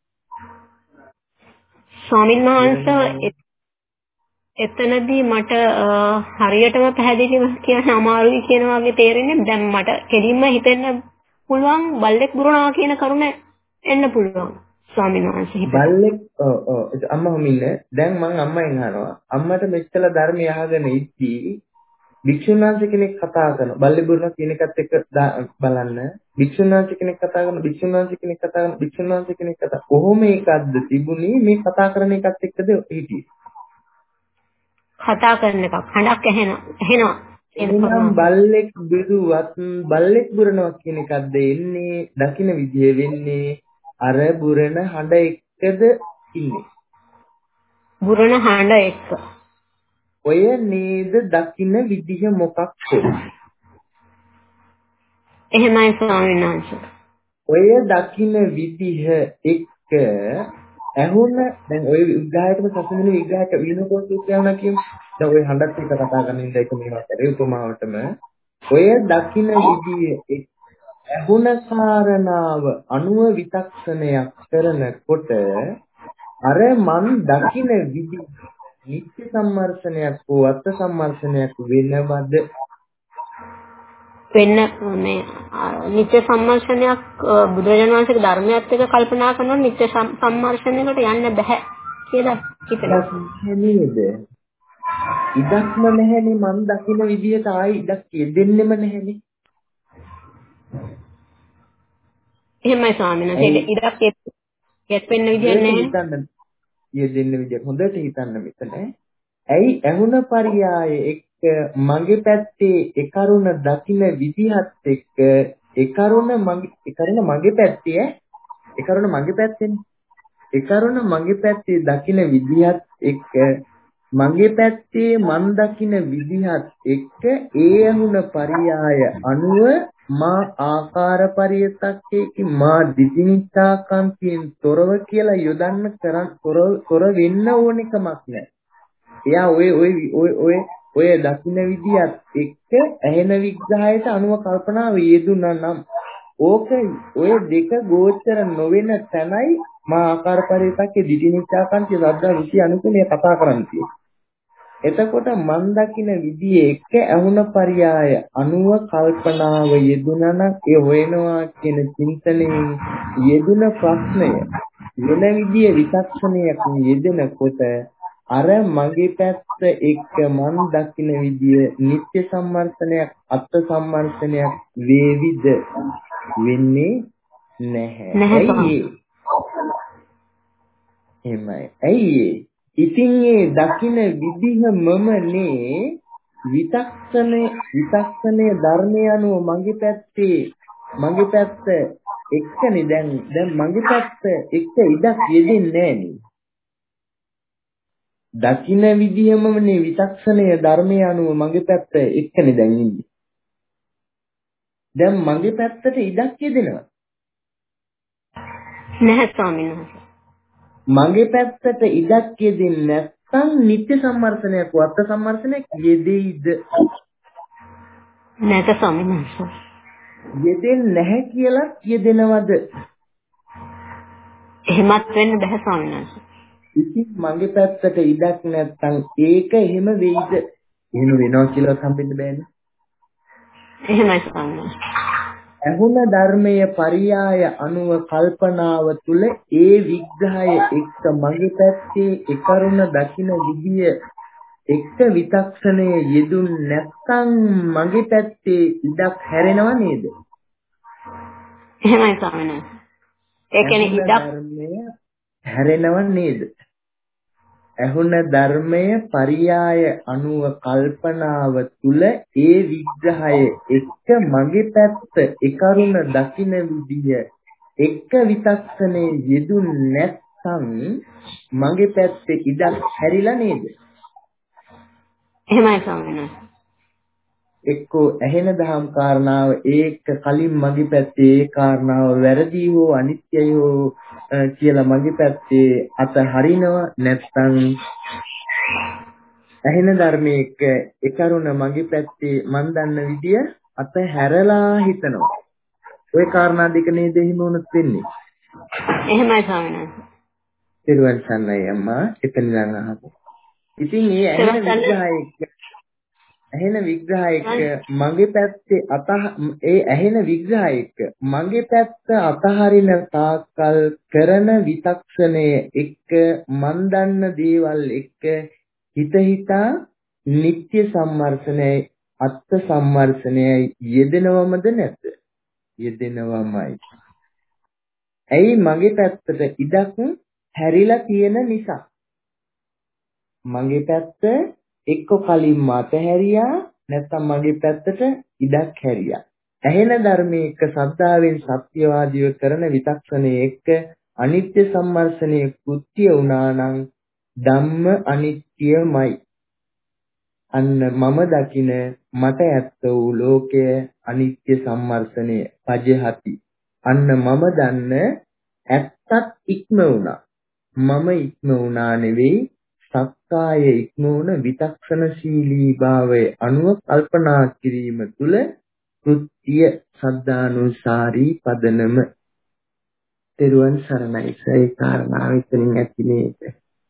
ස්වාමීන් වහන්සේ එතනදී මට හරියටම පැහැදිලිව කියන්න අමාරුයි කියන වගේ තේරෙන්නේ. දැන් මට කෙලින්ම හිතෙන්න පුළුවන් බල්ලෙක් බුරනවා කියන කරුණ එන්න පුළුවන් ස්වාමීන් වහන්සේ හිතේ. බල්ලෙක් ඔව් ඔව් අම්මා හොමින්න දැන් මං අම්මෙන් අහනවා අම්මට මෙච්චර ධර්මය අහගෙන ඉද්දී භික්ෂුන් වහන්සේ කෙනෙක් කතා කරනවා බල්ලෙක් බුරනවා කියන එකත් එක්ක බලන්න භික්ෂුන් වහන්සේ කෙනෙක් කතා කරනවා භික්ෂුන් වහන්සේ කෙනෙක් කතා කරනවා භික්ෂුන් වහන්සේ කෙනෙක් කතා කොහොම එකක්ද තිබුණේ මේ කතා කරන එකත් එක්කද හිටියේ කතා කරන එකක් හඬක් ඇහෙනවා ඇහෙනවා එහෙනම් බල්ලෙක් බිරුවත් බල්ලෙක් බුරනවා කියන එකක්ද එන්නේ දකින්න විදිය වෙන්නේ අර බුරන හඬ එක්කද ඉන්නේ බුරන හඬ එක්ක ඔය නේද දකින්න විදිහ මොකක් හෝ එහෙමයි ස්වාමීන් වහන්සේ ඔය දකින්න විදිහ එක්ක ඇහුන දැන් ඔය විග්‍රහයටම සසඳන විග්‍රහයක විනෝකෝස් කියනවා කියමු. දැන් ඔය හඬත් එක්ක කතා කරන ඉඳ එක මේවා කරේ උපමාවටම ඔය දකින්න විදිය ඇහුන කාරණාව අනුව විතක්ෂණයක් කරනකොට අර මන් දකින්න විදිය නිත්‍ය සම්මර්ෂණයක් හෝ අත් සම්මර්ෂණයක් වෙනවද වෙන්න මේ නිත්‍ය සම්මර්ෂණයක් බුදුරජාණන් වහන්සේගේ ධර්මයත් එක්ක කල්පනා කරනකොට නිත්‍ය සම්මර්ෂණයකට යන්න බෑ කියලා හිතෙනවා නේද? ඉඩක්ම නැහැනේ මන් දකින්න විදියට ආයි ඉඩක් දෙන්නෙම නැහැනේ. එහෙමයි ස්වාමීන් වහන්සේ ඉඩක් යෙත් වෙන්න විදියක් නැහැ. යෙ දෙන්න විදියක් හොඳට හිතන්න මෙතන. ඇයි ඇහුන පරියාය එක්ක මගේ පැත්තේ ඒ කරුණ දකින්න විදිහත් එක්ක ඒ කරුණ මගේ ඒ කරුණ මගේ පැත්තේ ඒ කරුණ මගේ පැත්තේනේ. ඒ කරුණ මගේ පැත්තේ දකින්න විදිහත් එක්ක මගේ පැත්තේ මන් දකින්න විදිහත් එක්ක ඒ ඇහුන පරියාය අනුව මා ආකාර පරියතක්කේ මා දිටිනිච්ඡාකාන්තියෙන් තොරව කියලා යොදන්න කරන් තොර වෙන්න ඕන එකමක් නැහැ. එයා ඔය ඔය ඔය ඔය ඔය දකින්න විදියත් එක්ක ඇහෙන විග්‍රහයට අනුව කල්පනා වේදුනා නම් ඕක ඔය දෙක ගෝචර නොවන තැනයි මා ආකාර පරියතක්කේ දිටිනිච්ඡාකාන්තිය සද්දා රුචි අනුකූලව කතා කරන්නේ. එතකොට මන් දකින්න විදියේ එක ඇහුන පරියාය අනුව කල්පනාව යෙදුනා නම් ඒ හොයනවා කියන චින්තනයෙන් යෙදුන ප්‍රශ්නය වෙන විදියේ විචක්ෂණයක් යෙදෙනකොට අර මගේ පැත්ත එක්ක මන් දකින්න විදිය නිත්‍ය සම්මර්ෂණයක් අත් සම්මර්ෂණයක් වේවිද වෙන්නේ නැහැ. ඇයි එමය. ඇයි ඉතින් ඒ දකින්න විදිහමමනේ විතක්ෂණේ විතක්ෂණයේ ධර්මය අනුව මගේ පැත්තේ මගේ පැත්ත එක්කනේ දැන් දැන් මගේ පැත්ත එක්ක ඉඩක් යෙදෙන්නේ නෑනේ. දකින්න විදියමනේ විචක්ෂණය ධර්මයේ අනුව මගේ පැත්ත එක්කනේ දැන් ඉන්නේ. දැන් මගේ පැත්තට ඉඩක් යෙදෙනවා. නැහැ ස්වාමීන් වහන්සේ. මගේ පැත්තට ඉඩක් යෙදෙන්නේ නැත්නම් නිත්‍ය සම්මර්ෂණයක් වත්ත සම්මර්ෂණයක් යෙදෙයිද? නැත ස්වාමීන් වහන්සේ. යෙදෙන්නේ නැහැ කියලා යෙදෙනවද? එහෙමත් වෙන්න බෑ ස්වාමීන් වහන්සේ. ඉතින් මගේ පැත්තට ඉඩක් නැත්නම් ඒක එහෙම වෙයිද? එහෙම වෙනවා කියලා හම්බෙන්න බෑනේ. එහෙමයි ස්වාමීන් වහන්සේ. ඇහුණ ධර්මයේ පරියාය අනුව කල්පනාව තුළ ඒ විග්‍රහය එක්ක මගේ පැත්තේ ඒ කරුණ දකින විදිය එක්ක විතක්ෂණයේ යෙදුන් නැත්නම් මගේ පැත්තේ ඉඩක් හැරෙනව නේද? එහෙමයි ස්වාමීන් වහන්සේ. ඒ කියන්නේ ඉඩක් ධර්මය හැරෙනව නේද? ඇහුණ ධර්මයේ පරියාය අනුව කල්පනාව තුළ ඒ විග්‍රහය එක්ක මගේ පැත්ත ඒ කරුණ දකින විදිය එක්ක විතක්ෂණයේ යෙදුන් නැත්නම් මගේ පැත්තේ ඉඩක් හැරිලා නේද? එහෙමයි ස්වාමීන් වහන්සේ. එක්කෝ ඇහෙන දහම් කාරණාව ඒක කලින් මගේ පැත්තේ ඒ කාරණාව වැරදි හෝ අනිත්‍යයි හෝ කියලා මගේ පැත්තේ අත හරිනව නැත්නම් ඇහෙන ධර්මයේ එක්ක ඒ කරුණ මගේ පැත්තේ මන් දන්න විදිය අත හැරලා හිතනවා. ওই කාරණා දෙක නේද එහෙම වුණත් වෙන්නේ. එහෙමයි ස්වාමීන් වහන්සේ. තිරුවන් සරණයි අම්මා එතන ඉඳන් අහපො. ඉතින් මේ ඇහෙන විග්‍රහය ඇහෙන විග්‍රහයක මගේ පැත්තේ අත ඒ ඇහෙන විග්‍රහයක මගේ පැත්ත අතහරින තාක්කල් කරන විතක්ෂණය එක්ක මන් දන්න දේවල් එක්ක හිත හිතා නිත්‍ය සම්මර්ෂණයයි අත්ත් සම්මර්ෂණයයි යෙදෙනවමද නැද්ද? යෙදෙනවමයි. ඇයි මගේ පැත්තට ඉඩක් හැරිලා තියෙන නිසා. මගේ පැත්ත එක්ක කලින් මත හැරියා නැත්නම් මගේ පැත්තට ඉඩක් හැරියා. ඇහෙන ධර්මයේ එක්ක ශ්‍රද්ධාවෙන් සත්‍යවාදීව කරන විතක්ෂණයේ එක්ක අනිත්‍ය සම්මර්ෂණයේ කෘත්‍ය වුණා නම් ධම්ම අනිත්‍යමයි. අන්න මම දකින මට ඇත්ත වූ ලෝකය අනිත්‍ය සම්මර්ෂණය පජහති. අන්න මම දන්න ඇත්තත් ඉක්ම වුණා. මම ඉක්ම වුණා නෙවෙයි සක්කාය ඉක්ම වුණ විතක්ෂණශීලී භාවයේ අනුව කල්පනා කිරීම තුළ කෘත්‍ය සද්ධානුසාරී පදනම. තෙරුවන් සරණයි. ඒ කාරණාව එතනින් ඇති නේද?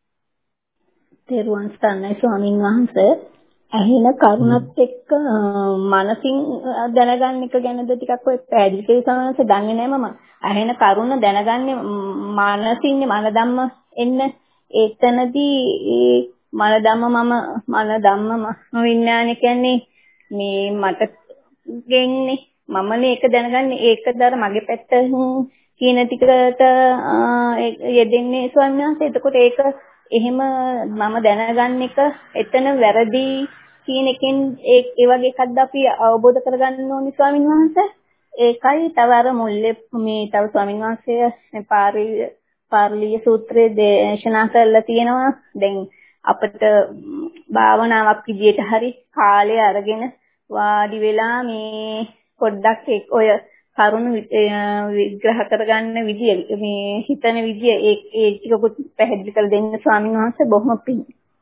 තෙරුවන් සරණයි ස්වාමින් වහන්සේ. ඇහෙන කරුණත් එක්ක මනසින් දැනගන්න එක ගැනද ටිකක් ඔය පැහැදිලි කියලා සමහරවිට දන්නේ නැහැ මම. ඇහෙන කරුණ දැනගන්නේ මනසින්නේ මන ධම්ම එන්න ඒතනදී ඒ මන ධම්ම මම මන ධම්ම විඥානය කියන්නේ මේ මට ගෙන්නේ මමනේ ඒක දැනගන්නේ ඒකද අර මගේ පැත්ත කියන ටිකට යෙදෙන්නේ ස්වාමීන් වහන්සේ. එතකොට ඒක එහෙම මම දැනගන්න එක එතන වැරදි කියන එකෙන් ඒ ඒ වගේ එකක්ද අපි අවබෝධ කරගන්න ඕනි ස්වාමීන් වහන්සේ. ඒකයි තව අර මුල්ලේ මේ තව ස්වාමීන් වහන්සේ පාරී පාර්ලිය සූත්‍රයේ දේශනා කරලා තියෙනවා. දැන් අපිට භාවනාවක් විදියට හරි කාලය අරගෙන වාඩි වෙලා මේ පොඩ්ඩක් ඔය කරුණු විග්‍රහ කරගන්න විදිය මේ හිතන විදිය ඒ ඒ ටිකකුත් පැහැදිලි කර දෙන්න ස්වාමීන් වහන්සේ බොහොම පිං.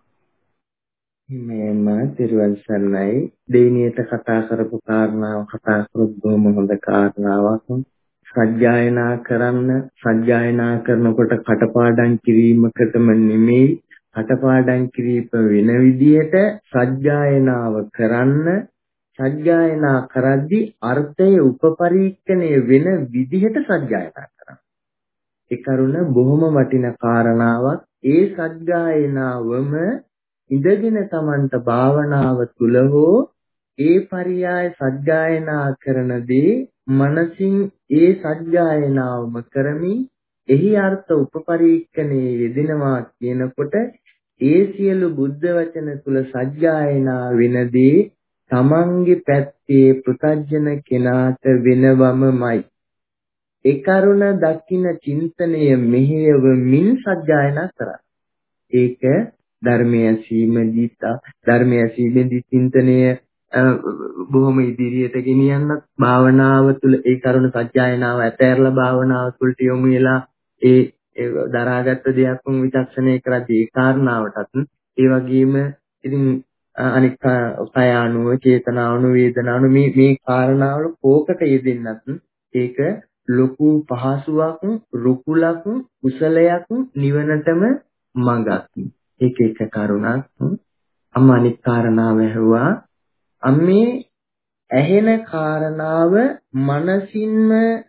මේම තිරුවන් සරණයි. දෙවිනියට කතා කරපු කාරණාව කතා කරපු බොහොම හොඳ කාරණාවක්. සජ්ජායනා කරන්න සජ්ජායනා කරනකොට කටපාඩම් කිරීමකටම නෙමෙයි කටපාඩම් කිරීම වෙන විදිහට සජ්ජායනාව කරන්න සජ්ජායනා කරද්දී අර්ථයේ උපපරීක්ෂණය වෙන විදිහට සජ්ජායනා කරන්න. ඒ කරුණ බොහොම වටින කාරණාවක්. ඒ සජ්ජායනාවම ඉඳගෙන තමන්ට භාවනාව තුල හෝ ඒ පරියාය සජ්ජායනා කරනදී මනසින් ඒ සජ්ජායනාවම කරමින් එහි අර්ථ උපපරීක්ෂණයේ යෙදෙනවා කියනකොට ඒ සියලු බුද්ධ වචන තුල සජ්ජායනා වෙනදී තමන්ගේ පැත්තේ පෘථග්ජන කෙනාට වෙනවමයි. ඒ කරුණ දකින්න චින්තනය මෙහෙයවමින් සජ්ජායනා කරා. ඒක ධර්මයේ ඇසීමේදී ධර්මයේ ඇසීමේදී චින්තනය බොහොම ඉදිරියට ගෙනියන්නත් භාවනාව තුළ ඒ කරුණ සත්‍යයනාව ඇතැරලා භාවනාව තුළට යොමු වෙලා ඒ දරාගත්ත දෙයක් වුන් විචක්ෂණය කරද්දී ඒ කාරණාවටත් ඒ වගේම ඉතින් අනික් කය අනුව චේතනාවන වේදනාවන මේ මේ කාරණාවල කෝකට යෙදෙන්නත් ඒක ලොකු පහසුවක් රුකුලක් කුසලයක් නිවනටම මඟක්. ඒක එක කරුණක්. අම්ම අනික් කාරණාව ඇහුවා අම්මේ ඇහෙන කාරණාව මනසින්ම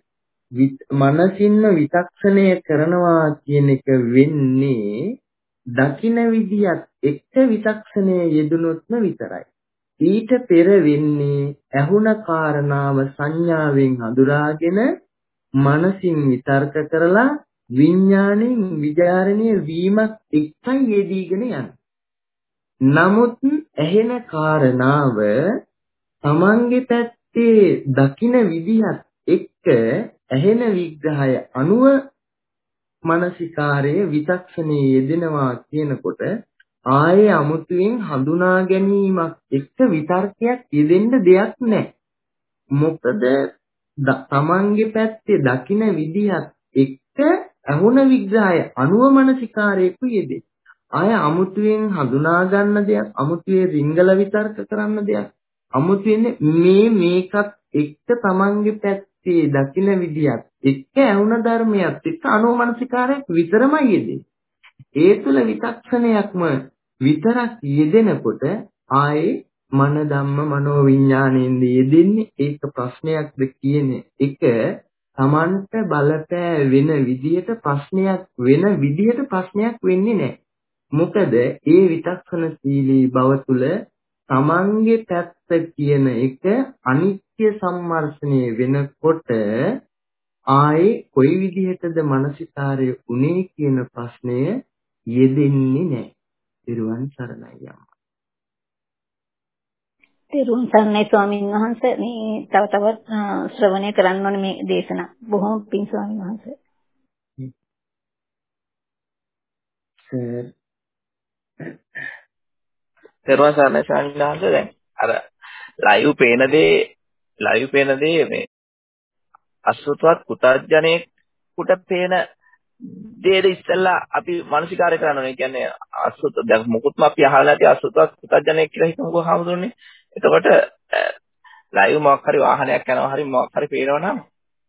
මනසින්ම විචක්ෂණය කරනවා කියන එක වෙන්නේ දකින විදියත් එක්ක විචක්ෂණය යෙදුනොත්ම විතරයි. ඊට පෙර වෙන්නේ ඇහුණ කාරණාව සංඥාවෙන් හඳුනාගෙන මනසින් විතර්ක කරලා විඥාණයෙන් විචාරණය වීමක් එක්කයි යෙදීගෙන යන්නේ. නමුත් ඇහෙන කාරණාව තමන්ගේ පැත්තේ දකින විදිහත් එක්ක ඇහෙන විග්‍රහය අනුව මානසිකාරයේ විචක්ෂණයේ යෙදෙනවා කියනකොට ආයේ අමුතුවෙන් හඳුනා ගැනීමක් එක්ක විතර්කයක් යෙදෙන්න දෙයක් නැහැ. මොකද තමන්ගේ පැත්තේ දකින විදිහත් එක්ක ඇහුණ විග්‍රහය අනුව මානසිකාරයක යෙදේ. ආය අමුතුවෙන් හඳුනා ගන්න දෙයක්, අමුතුවෙන් රිංගල විතර්ක කරන්න දෙයක්, අමුතුවෙන් මේ මේකත් එක්ක තමන්ගේ පැත්තේ දකින විදියත් එක්ක ඇහුණ ධර්මයක් එක්ක අනුමනසිකාරයක් විතරමයි යෙදෙන්නේ. ඒ තුල විචක්ෂණයක්ම විතරක් යෙදෙනකොට ආයේ මන ධම්ම මනෝ විඥාණයෙන් යෙදෙන්නේ ඒක ප්‍රශ්නයක්ද කියන එක තමන්ට බලපෑ වෙන විදියට ප්‍රශ්නයක් වෙන විදියට ප්‍රශ්නයක් වෙන්නේ නැහැ. මොකද ඒ විචක්ෂණශීලී බව තුළ තමන්ගේ පැත්ත කියන එක අනිත්‍ය සම්මර්ෂණය වෙනකොට ආයේ කොයි විදිහටද මානසිකාරය උනේ කියන ප්‍රශ්නය යෙදෙන්නේ නැහැ. ඊරුවන් සරණයි අම්මා. ඊරුවන් සරණයි ස්වාමීන් වහන්සේ. මේ තව තවත් ශ්‍රවණය කරන්න ඕනේ මේ දේශනා. බොහොම පිං ස්වාමීන් වහන්සේ. සර් ඊරුවන් සරණයි ස්වාමීන් වහන්සේ. දැන් අර ලයිව් පේන දේ ලයිව් පේන දේ මේ අසුතවත් පුතඥයෙක් කුට පේන දේද ඉස්සෙල්ලා අපි මානසිකාරය කරන්න ඕනේ. කියන්නේ අසුත දැන් මොකුත්ම අපි අහලා නැති අසුතවත් පුතඥයෙක් කියලා හිතමුකෝ හාමුදුරනේ. එතකොට ලයිව් මොකක් හරි වාහනයක් යනවා හරි මොකක් හරි පේනවනම්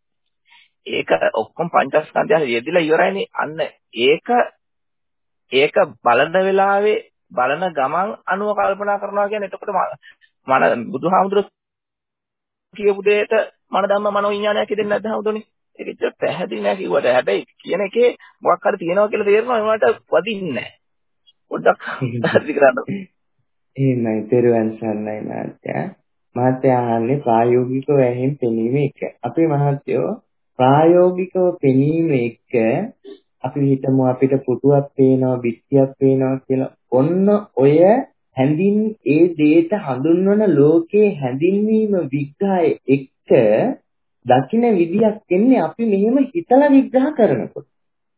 ඒක ඔක්කොම පංචස්කන්ධය යෙදිලා ඉවරයිනේ. අන්න ඒක ඒක බලන වෙලාවේ බලන ගමන් අනුව කල්පනා කරනවා කියන්නේ එතකොට මන බුදුහාමුදුරුවෝ කියපු දෙයට මන ධම්ම මනෝ විඥානයක් දෙන්නේ නැද්ද හවුදෝනේ? ඒක ඉතින් පැහැදිලි නෑ කිව්වට. හැබැයි කියන එකේ මොකක් හරි තියෙනවා කියලා තේරෙනවා ඒවට වදින්නේ නෑ. පොඩ්ඩක් පැහැදිලි කරන්න. එහෙමයි තෙරුවන් සරණයි මහත්තයා. මහත්තයා අහන්නේ ප්‍රායෝගිකව ඇහෙන් පෙනීම එක. අපේ මහත්තයෝ ප්‍රායෝගිකව පෙනීම එක අපි හිතමු අපිට පුටුවක් පේනවා, බිත්තියක් පේනවා කියලා. ඔන්න ඔය හැඳින් ඒ දේට හඳුන්වන ලෝකයේ හැඳින්වීම විග්‍රහය එක්ක දකින්න විදියක් එන්නේ අපි මෙහෙම හිතලා විග්‍රහ කරනකොට.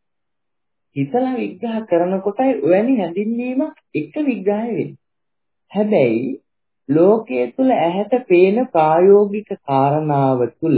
හිතලා විග්‍රහ කරනකොටයි ඔයනි හැඳින්වීමක් එක විග්‍රහය වෙන්නේ. හැබැයි ලෝකයේ තුල ඇහැට පේන ප්‍රායෝගික කාරණාව තුල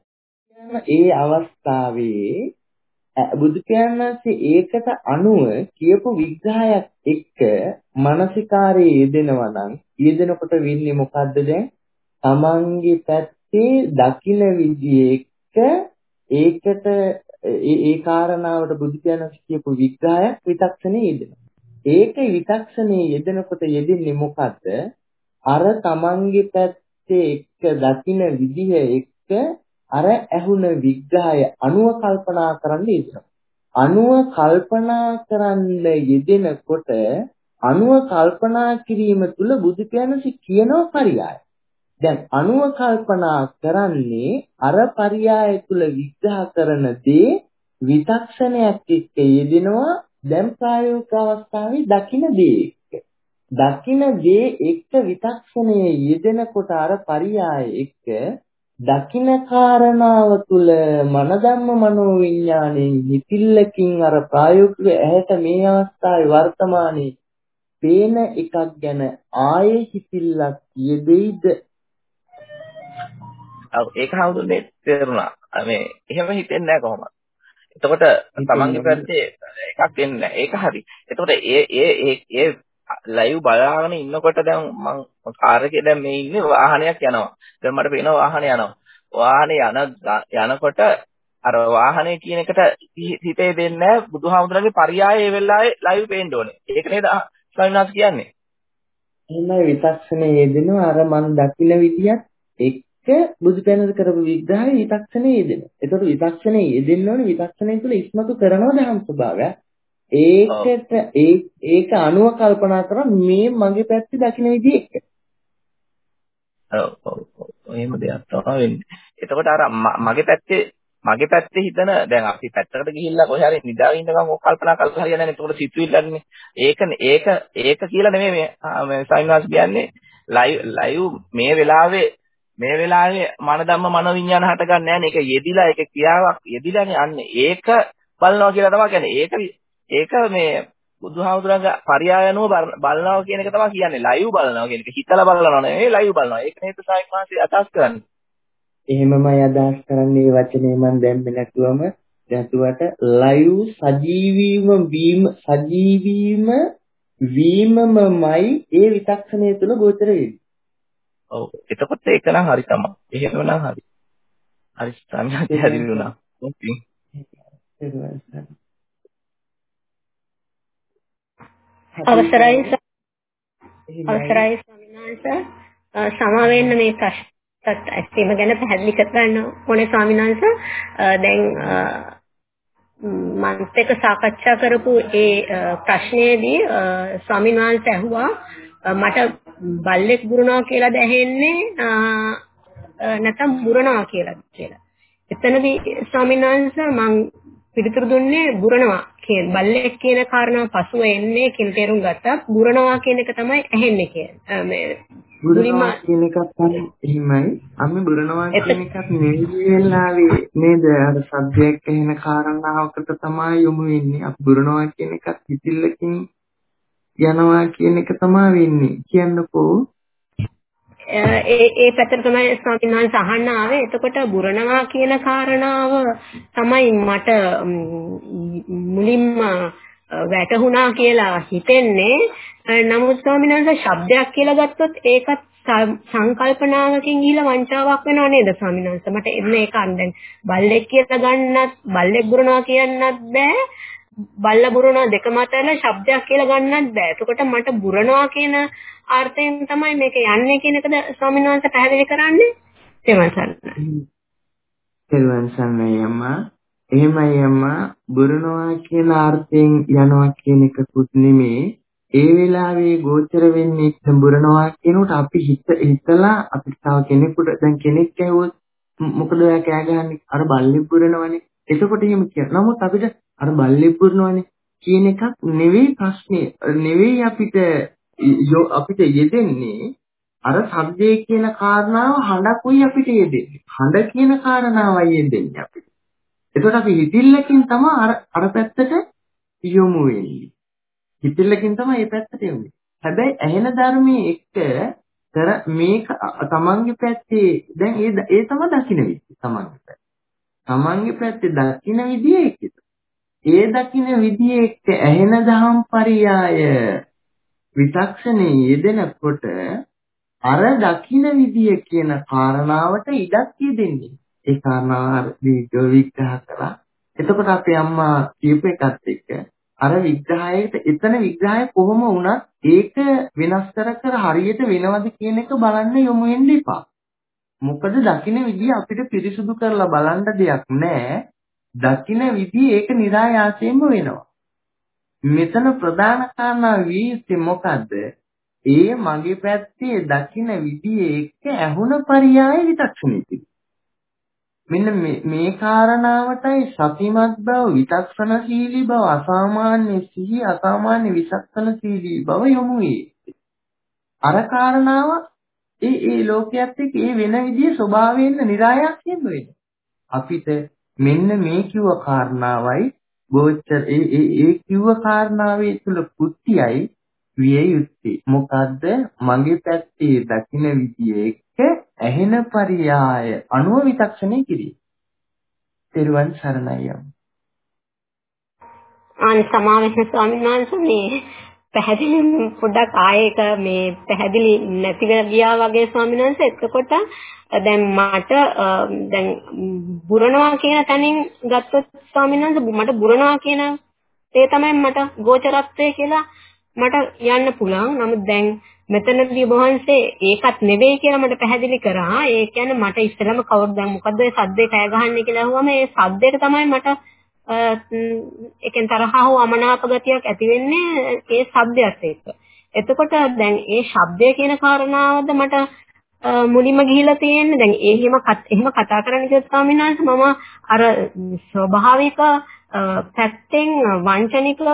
ඒ අවස්ථාවේ බුදු පියාණන්සේ ඒකට අනුව කියපු විග්‍රහයක් එක්ක මානසිකාරයේ යෙදෙනවා නම් යෙදෙනකොට වෙන්නේ මොකද්ද දැන්? තමන්ගේ පැත්තේ දකින විදිය එක්ක ඒකට ඒ ඒ කාරණාවට බුදු පියාණන්සේ කියපු විග්‍රහයක් විතක්ෂණේ යෙදෙනවා. ඒක විතක්ෂණේ යෙදෙනකොට යෙදෙන්නේ මොකද්ද? අර තමන්ගේ පැත්තේ එක්ක දකින විදිය එක්ක අර ඇහුණ විග්‍රහය අනුව කල්පනා කරන්න යෙදෙනවා. අනුව කල්පනා කරන්න යෙදෙනකොට අනුව කල්පනා කිරීම තුළ බුදු පියාණන්සේ කියනවා පරියාය. දැන් අනුව කල්පනා කරන්නේ අර පරියාය තුළ විග්‍රහ කරන දේ විතක්ෂණයක් එක්ක යෙදෙනවා. දැන් ප්‍රායෝගික අවස්ථාවේ දකින දේ එක්ක. දකින දේ එක්ක විතක්ෂණයේ යෙදෙනකොට අර පරියාය එක්ක දකින කාරණාව තුල මන ධම්ම මනෝ විඥාණයෙන් හිතිල්ලකින් අර ප්‍රායෝගික ඇහැට මේ අවස්ථාවේ වර්තමානයේ පේන එකක් ගැන ආයේ හිතිල්ලක් යෙදෙයිද? ඔව් ඒක හවුදුනේ තේරුණා. මේ එහෙම හිතෙන්නේ නැහැ කොහොමද? එතකොට තමන්ගේ පැත්තේ එකක් එන්නේ නැහැ. ඒක හරි. එතකොට ඒ ඒ ඒ ඒ ලයිව් බලාගෙන ඉන්නකොට දැන් මම කාර් එකේ දැන් මේ ඉන්නේ වාහනයක් යනවා. දැන් මට පේනවා වාහනේ යනවා. වාහනේ යන යනකොට අර වාහනේ කියන එකට හිතේ දෙන්නේ නැහැ. බුදුහාමුදුරන්ගේ පරියාය ඒ වෙලාවේ ලයිව් පේන්න ඕනේ. ඒක නේද ස්වාමීන් වහන්සේ කියන්නේ? එහෙමයි විතක්ෂණයේ යෙදෙනවා අර මන් දකින විදියත් එක්ක බුදු පැනද කරපු විග්‍රහය විතක්ෂණයේ යෙදෙනවා. ඒතකොට විතක්ෂණයේ යෙදෙන්න ඕනේ විතක්ෂණය තුළ ඉස්මතු කරනවා දහම් ස්වභාවය. ඒකට ඒ ඒක අනුව කල්පනා කරා මේ මගේ පැත්තේ දකින විදිය එක්ක. ඔව් ඔව් ඔව් එහෙම දෙයක් තමයි වෙන්නේ. එතකොට අර මගේ පැත්තේ මගේ පැත්තේ හිතන දැන් අපි පැත්තකට ගිහිල්ලා කොහේ හරි නිදාගෙන ඉඳගම ඔක් කල්පනා කරලා හරියන්නේ නැහැ. එතකොට සිතුවිල්ලන්නේ. ඒකනේ ඒක ඒක කියලා නෙමෙයි මේ මේ සයින්වාස් කියන්නේ ලයිව් ලයිව් මේ වෙලාවේ මේ වෙලාවේ මන ධම්ම මන විඥාන හට ගන්න නැහැ නේ. ඒක යෙදිලා ඒක ක්‍රියාවක් යෙදිලානේ අන්නේ. ඒක බලනවා කියලා තමයි කියන්නේ. ඒක ඒක මේ බුදුහාමුදුරන්ගේ පරියායනෝ බලනවා කියන එක තමයි කියන්නේ. ලයිව් බලනවා කියන එක. හිතලා බලනවා නෙවෙයි ලයිව් බලනවා. ඒක නේද සයින්වාස් අදහස් කරන්නේ. එහෙමමයි අදහස් කරන්නේ වචනේ මම දැම්මේ නැතුවම දැතුවට ලයිව් සජීවීම වීම සජීවීම වීමමයි ඒ විතක්ෂණය තුළ ගෝචර වෙන්නේ. ඔව් එතකොට ඒක නම් හරි තමයි. එහෙම නම් හරි. හරි සම්මාදී හරි වුණා. ඔපින්. අවසරයි අවසරයි ස්වාමීන් වහන්සේ සමා වෙන්න මේ ප්‍රශ්නත් ඇස්තීම ගැන පැහැදිලි කරන්න ඕනේ ස්වාමීන් වහන්සේ. දැන් මන්ත් එක සාකච්ඡා කරපු ඒ ප්‍රශ්නයේදී ස්වාමීන් වහන්සේ අහුවා මට බල්ලෙක් බුරනවා කියලාද ඇහෙන්නේ නැත්නම් බුරනවා කියලාද කියලා. එතනදී ස්වාමීන් වහන්සේ මම පිළිතුරු දුන්නේ බුරනවා කියන බල්ලෙක් කියන කාරණාව පසුව එන්නේ කියන තේරුම් ගත්තා. බුරනවා කියන එක තමයි ඇහෙන්නේ කියන්නේ. මේ බුරනවා කියන එකත් එහෙමයි. අපි බුරනවා කියන එකත් නෙවෙයිලාවේ නේද? අර සබ්ජෙක්ට් එහෙන කාරණාවකට තමයි යොමු වෙන්නේ. අපි බුරනවා කියන එකත් හිතිල්ලකින් යනවා කියන එක තමයි වෙන්නේ. කියන්නකෝ. ඒ ඒ පැත්තට තමයි ස්වාමීන් වහන්සේ අහන්න ආවේ. එතකොට බුරනවා කියන කාරණාව තමයි මට මුලින්ම වැටහුණා කියලා හිතෙන්නේ. නමුත් ස්වාමීන් වහන්සේ શબ્දයක් කියලා ගත්තොත් ඒකත් සංකල්පනාවකින් ගිහිලා වංචාවක් වෙනව නේද ස්වාමීන් වහන්සේ? මට එන්නේ ඒක අන්දෙන් බල්ලෙක් කියලා ගන්නත් බල්ලෙක් බුරනවා කියන්නත් බෑ. බල්ල බුරනවා දෙකම අතරලා શબ્දයක් කියලා ගන්නත් බෑ. එතකොට මට බුරනවා කියන අර්ථයෙන් තමයි මේක යන්නේ කියන එකද ස්වාමීන් වහන්සේ පැහැදිලි කරන්නේ? තේරුම් ගන්න. තේරුම් ගන්නයි අම්මා. එහෙමයි අම්මා බුරනවා කියන අර්ථයෙන් යනවා කියන එකකුත් නෙමේ. ඒ වෙලාවේ ගෝචර වෙන්නේ බුරනවා කියනකොට අපි හිත හිතලා අපිට තව කෙනෙකුට දැන් කෙනෙක් ඇහුවොත් මොකද ඔයා කෑ ගහන්නේ? අර බල්ලෙක් බුරනවනේ. එතකොට එහෙම කියනවා. නමුත් අපිට අර බල්ලෙක් බුරනවනේ කියන එකක් නෙවෙයි ප්‍රශ්නේ. නෙවෙයි අපිට අපිට යෙදෙන්නේ අර සබ්දේ කියන කාරණාව හඬකුයි අපිට යෙදෙන්නේ. හඬ කියන කාරණාවයි යෙදෙන්නේ අපිට. එතකොට අපි හිතිල්ලකින් තමයි අර අර පැත්තට යොමු වෙන්නේ. හිතිල්ලකින් තමයි මේ පැත්තට යොමු වෙන්නේ. හැබැයි ඇහෙන ධර්මයේ එක්ක තර මේක තමන්ගේ පැත්තේ දැන් ඒ ඒ තමයි දකින්න විදිය තමන්ගේ පැත්තේ. තමන්ගේ පැත්තේ දකින්න විදිය එක්ක. ඒ දකින්න විදිය එක්ක ඇහෙන දහම් පරියාය විතක්ෂණයේ යෙදෙනකොට අර දකින්න විදිය කියන කාරණාවට ඉඩක් දෙන්නේ. ඒ කාරණාව විග්‍රහ කළා. එතකොට අපේ අම්මා කියපු එකත් එක්ක අර විග්‍රහයට එතන විග්‍රහය කොහොම වුණත් ඒක වෙනස් කර කර හරියට වෙනවද කියන එක බලන්න යොමු වෙන්න එපා. මොකද දකින්න විදිය අපිට පිරිසුදු කරලා බලන්න දෙයක් නැහැ. දකින්න විදිය ඒක નિરાයාසයෙන්ම වෙනවා. මෙතන ප්‍රධාන කාරණා වීස්ති මොකද්ද? ඒ මගේ පැත්තේ දකින්න විදියේ එක්ක ඇහුණ පරියාය විතක්ෂණීති. මෙන්න මේ මේ කාරණාවටයි සතිමත් බව, විතක්ෂණශීලී බව, අසාමාන්‍ය සිහි, අසාමාන්‍ය විචක්ෂණශීලී බව යොමු වේ. අර කාරණාව ඒ ඒ ලෝකයක් එක්ක ඒ වෙන විදියේ ස්වභාවයෙන්ම નિરાයාසයෙන්ම වෙනවා. අපිට මෙන්න මේ කිව්ව කාරණාවයි ගෝචර ඒ ඒ ඒ කිව්ව කාරණාවේ තුල කුත්තියයි විය යුත්තේ. මොකද්ද? මගේ පැත්තේ දකින්න විදිය එක්ක ඇහෙන පරියාය අනුව විතක්ෂණය කිරීම. තෙරුවන් සරණයි යමු. අන් සමාවෙන්න ස්වාමීන් වහන්සේ මේ පැහැදිලි පොඩ්ඩක් ආයේක මේ පැහැදිලි නැති වෙලා ගියා වගේ ස්වාමීන් වහන්සේ. එතකොට දැන් මට දැන් බුරනවා කියන තැනින් ගත්තොත් ස්වාමීන් වහන්සේ මට බුරනවා කියන ඒ තමයි මට ගෝචරත්වය කියලා මට යන්න පුළුවන්. නමුත් දැන් මෙතනදී වහන්සේ ඒකත් නෙවෙයි කියලා මට පැහැදිලි කරා. ඒ කියන්නේ මට ඉස්සෙල්ලාම කවුරුද දැන් මොකද්ද ඒ සද්දේ කෑ ගහන්නේ කියලා අහුවම ඒ සද්දේට තමයි මට ඒකෙන් තරහ හෝ අමනාප ගතියක් ඇති වෙන්නේ ඒ ශබ්දයක් එක්ක. එතකොට දැන් ඒ ශබ්දය කියන කාරණාවද මට මුලින්ම ගිහිලා තියෙන්නේ. දැන් ඒ එහෙම එහෙම කතා කරන්න කිව්වොත් ස්වාමීන් වහන්සේ මම අර ස්වභාවික පැත්තෙන් වංචනිකව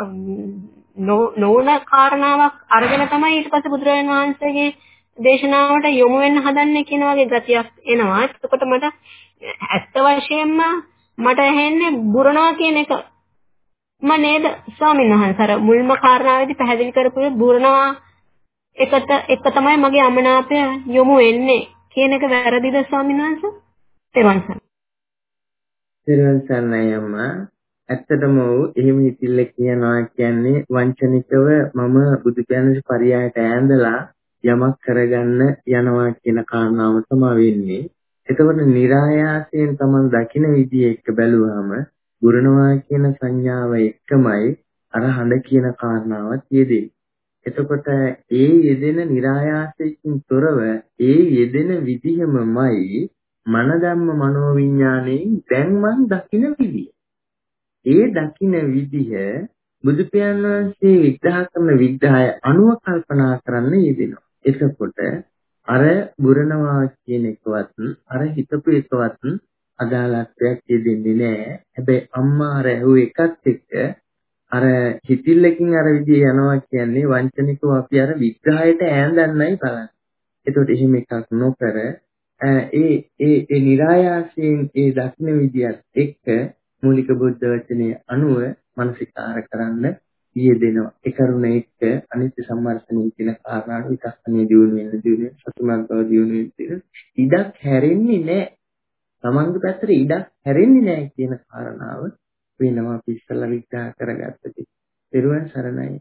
නොවන කාරණාවක් අරගෙන තමයි ඊට පස්සේ බුදුරජාණන් වහන්සේගේ දේශනාවට යොමු වෙන්න හදන්නේ කියන වගේ ගතියක් එනවා. එතකොට මට ඇත්ත වශයෙන්ම මට ඇහෙන්නේ බුරනවා කියන එක ම නේද ස්වාමීන් වහන්සේ අර මුල්ම කාරණාවේදී පැහැදිලි කරපු බුරනවා එකට එක තමයි මගේ අමනාපය යොමු වෙන්නේ කියන එක වැරදිද ස්වාමීන් වහන්සේ? තෙරුවන් සරණයි. තෙරුවන් සරණයි අම්මා. ඇත්තටම එහෙම හිතිල්ල කියනවා කියන්නේ වංචනිකව මම බුදු පියාණන්ගේ පරියායට ඈඳලා යමක් කරගන්න යනවා කියන කාරණාව තමයි වෙන්නේ. එතකොට નિરાයාසයෙන් Taman දකින විදිය එක්ක බැලුවාම බුරනවා කියන සංඥාව එක්කමයි අර හඬ කියන කාරණාවත් යෙදෙන්නේ. එතකොට ඒ යෙදෙන નિરાයාසයෙන් තොරව ඒ යෙදෙන විදිහමමයි මනධම්ම මනෝවිඤ්ඤාණයෙන් දැන් මන් දකින විදිය. ඒ දකින විදිහ බුදු පියාණන් වහන්සේ විග්‍රහ කරන විග්‍රහය අනුව කල්පනා කරන්න යෙදෙනවා. එතකොට අර බුරනවා කියන එකවත් අර හිතපු එකවත් අදාළත්වයක් යෙදෙන්නේ නැහැ. හැබැයි අම්මා අර ඇහුව එකත් එක්ක අර හිතිල්ලකින් අර විදිය යනවා කියන්නේ වංචනිකව අපි අර විග්‍රහයට ඈඳන්නයි බලන්නේ. එතකොට එහෙම එකක් නොකර ඒ ඒ ඒ નિરાයාසයෙන් ඒ දක්න විදියත් එක්ක මූලික බුද්ධ වචනේ අනුව මනසිකාර කරන්න යෙදෙනවා. ඒ කරුණ එක්ක අනිත්‍ය සම්මර්ෂණය කියන කාරණාව විකසනයේ දියුණු වෙන දියුණු වෙන සතුටුමත් බව දියුණු වෙන ඉඩක් හැරෙන්නේ නැහැ. තමන්ගේ පැත්තට ඉඩක් හැරෙන්නේ නැහැ කියන කාරණාව වෙනවා අපි ඉස්සලා විග්‍රහ කරගත්තදී. පෙරුවන් සරණයි.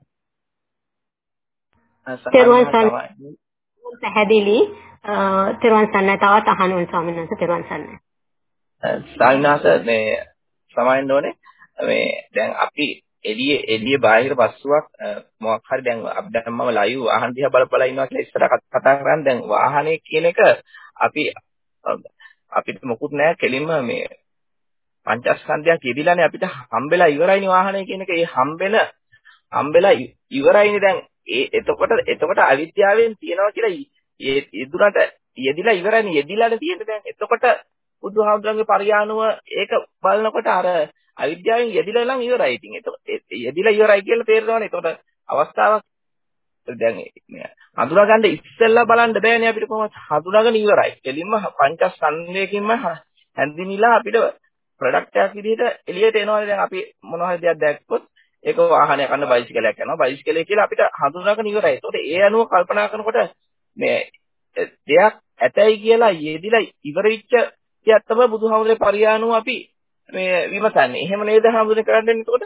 පෙරුවන් සරණයි. පැහැදිලි. පෙරුවන් සරණයි. තවත් අහන්න ස්වාමීන් වහන්සේ පෙරුවන් සරණයි. සාවිනාස මේ සමාවෙන්න ඕනේ. මේ දැන් අපි එළිය එළිය බාහිර වස්තුවක් මොකක් හරි දැන් අපි දැන් මම ලයිව් වාහන දිහා බල බල ඉන්නවා කියලා ඉස්සර කතා කරන්නේ. දැන් වාහනේ කියන එක අපි අපිට මොකුත් නැහැ කෙලින්ම මේ පංචස්කන්ධයක් යෙදිලානේ අපිට හම්බෙලා ඉවරයිනේ වාහනේ කියන එක. ඒ හම්බෙන හම්බෙලා ඉවරයිනේ දැන් ඒ එතකොට එතකොට අවිද්‍යාවෙන් තියනවා කියලා යෙදුනට යෙදිලා ඉවරයිනේ යෙදිලානේ තියෙන්නේ දැන්. එතකොට බුදුහාමුදුරන්ගේ පරියාණුව ඒක බලනකොට අර අවිද්‍යාවෙන් යෙදිලා නම් ඉවරයි. ඉතින් ඒක යෙදිලා ඉවරයි කියලා තේරෙනවානේ. එතකොට අවස්ථාවක් දැන් හඳුනා ගන්න ඉස්සෙල්ලා බලන්න බෑනේ අපිට කොහොමද හඳුනාගෙන ඉවරයි. එළින්ම පංචස්කන්ධයකින්ම හැඳින්විලා අපිට ප්‍රොඩක්ට් එකක් විදිහට එළියට එනවානේ. දැන් අපි මොන හරි දෙයක් දැක්කොත් ඒක වාහනයක් යන බයිසිකලයක් යනවා. බයිසිකලය කියලා අපිට හඳුනාගෙන ඉවරයි. ඒතකොට ඒ අනුව කල්පනා කරනකොට මේ දෙයක් ඇතයි කියලා යෙදිලා ඉවර වෙච්ච දෙයක් තමයි බුදුහාමුදුරේ පරියාණුව අපි මේ විමසන්නේ. එහෙම නේද හඳුනේ කරන්නේ එතකොට?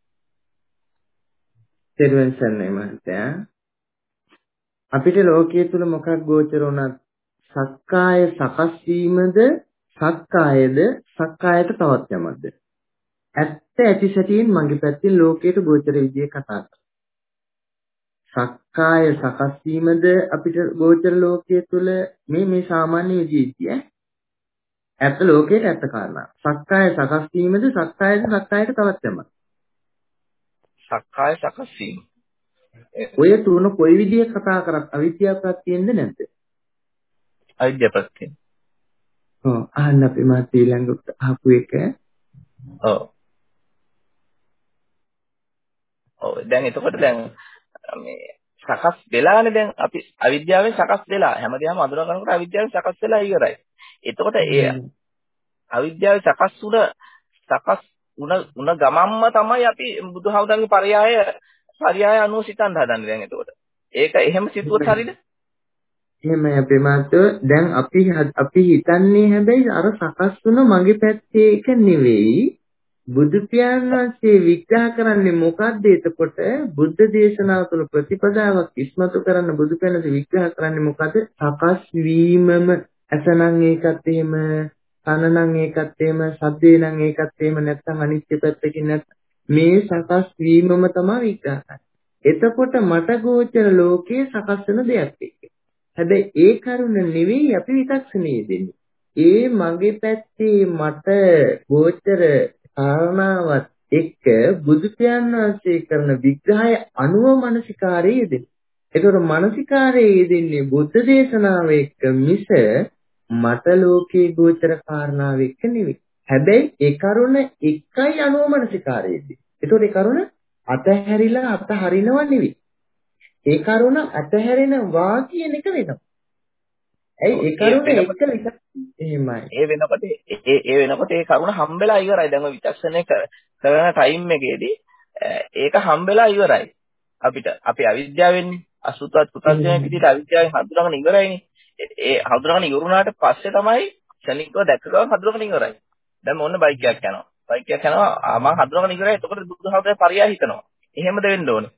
තෙරුවන් සරණයි මහත්තයා. අපිට ලෝකයේ තුල මොකක් ගෝචර වුණත් සක්කාය සකස් වීමද සක්කායද සක්කායට තවත් යමක්ද? ඇත්ත ඇති සැටියෙන් මගේ පැත්තෙන් ලෝකයට ගෝචර විදිය කතා කරා. සක්කාය සකස් වීමද අපිට ගෝචර ලෝකයේ තුල මේ මේ සාමාන්‍ය විදියයි ඈ. ඇත්ත ලෝකයට ඇත්ත කාරණා. සක්කාය සකස් වීමද සක්කායද සක්කායට තවත් යමක්. සක්කාය සකස් වීම. ඔය තුන කොයි විදිය කතා කරත් අවිද්‍යාව ප්‍රත්‍යෙන්ද නැද්ද? අවිද්‍යාව ප්‍රත්‍යෙන්. ඔව් අහන්න අපි මාත් ඊළඟට අහපු එක. ඔව්. ඔව් දැන් එතකොට දැන් මේ සකස් වෙලානේ දැන් අපි අවිද්‍යාවෙන් සකස් වෙලා හැමදේම අඳුන ගන්නකොට අවිද්‍යාවෙන් සකස් වෙලා ඉවරයි. එතකොට ඒ අවිද්‍යාවේ සකස් වුණ සකස් වුණ වුණ ගමම්ම තමයි අපි බුදුහාමුදුරන්ගේ පරයය පරයය අනුව සිතන්න හදන්නේ දැන් එතකොට. ඒක එහෙම සිතුවොත් හරියද? එහෙමයි අපේ මාතෘ දැන් අපි අපි හිතන්නේ හැබැයි අර සකස් වුණ මගේ පැත්තේ එක නෙවෙයි බුදු පියාණන් වහන්සේ විග්‍රහ කරන්නේ මොකක්ද එතකොට බුද්ධ දේශනාව තුළ ප්‍රතිපදාවක් ඉස්මතු කරන්න බුදු පියාණන් විග්‍රහ කරන්නේ මොකද සකස් වීමම අසනං ඒකත් එහෙම කනනං ඒකත් එහෙම සද්දේ නම් ඒකත් එහෙම නැත්නම් අනිත්‍ය පැත්තකින් නැත්නම් මේ සකස් වීමම තමයි විග්‍රහ කරන්නේ. එතකොට මට ගෝචර ලෝකයේ සකස් වෙන දෙයක් එක්ක. හැබැයි ඒ කරුණ නෙවෙයි අපි විතක්ෂණයේ දෙන්නේ. ඒ මගේ පැත්තේ මට ගෝචර කාරණාවත් එක්ක බුදු පියාණන් වහන්සේ කරන විග්‍රහය අනුව මානසිකාරයේ යෙදෙන. ඒතකොට මානසිකාරයේ යෙදෙන්නේ බුද්ධ දේශනාව එක්ක මිස මට ලෝකේ ගෝචර කාරණාව එක්ක නෙවෙයි. හැබැයි ඒ කරුණ එකයි අනුව මානසිකාරයේ යෙදෙන්නේ. ඒතකොට ඒ කරුණ අතහැරිලා අතහරිනව නෙවෙයි. ඒ කරුණ අතහැරෙනවා කියන එක වෙනවා. ඇයි ඒ කරුණ එක විතර එහෙමයි. ඒ වෙනකොට ඒ ඒ වෙනකොට ඒ කරුණ හම්බෙලා ඉවරයි. දැන් ඔය විචක්ෂණය කරන ටයිම් එකේදී ඒක හම්බෙලා ඉවරයි. අපිට අපි අවිද්‍යාවෙන්නේ අසුතවත් පුතඥයෙක් විදිහට අවිද්‍යාවෙන් හඳුනාගෙන ඉවරයිනේ. ඒ හඳුනාගෙන ඉවරුණාට පස්සේ තමයි ක්ෂණිකව දැක්කම හඳුනාගෙන ඉවරයි. දැන් මොන්න බයික් එකක් යනවා. බයික් එකක් යනවා මම හඳුනාගෙන ඉවරයි. එතකොට බුදුහාමුදුරේ පරියා හිතනවා. එහෙමද වෙන්න ඕනේ.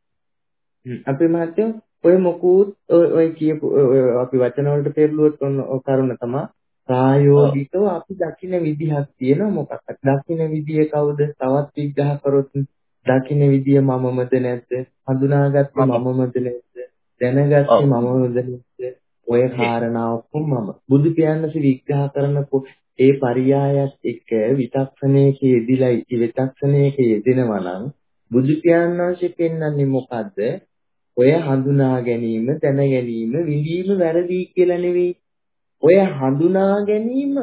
අපේ මහත්තයෝ ඔය මොකුත් ඔය කියපු අපි වචන වලට පෙරළුවොත් ඔන්න කරුණ තමයි ප්‍රායෝගිකව අපි දකින්න විදිහක් තියෙනවා මොකක්ද දකින්න විදිය කවුද තවත් විග්‍රහ කරොත් දකින්න විදිය මමමද නැද්ද හඳුනාගත්තේ මමමද නැද්ද දැනගත්තේ මමමද නැද්ද ඔය කාරණා ඔක්කොම මම බුදු පියාණන්සේ විග්‍රහ කරනකොට ඒ පරියායත් එක්ක විතක්ෂණයක යෙදිලා විතක්ෂණයක යෙදෙනවා නම් බුදු පියාණන් වහන්සේ පෙන්වන්නේ මොකද්ද ඔය හඳුනා ගැනීම දැන ගැනීම විඳීම වැරදි කියලා නෙවෙයි. ඔය හඳුනා ගැනීම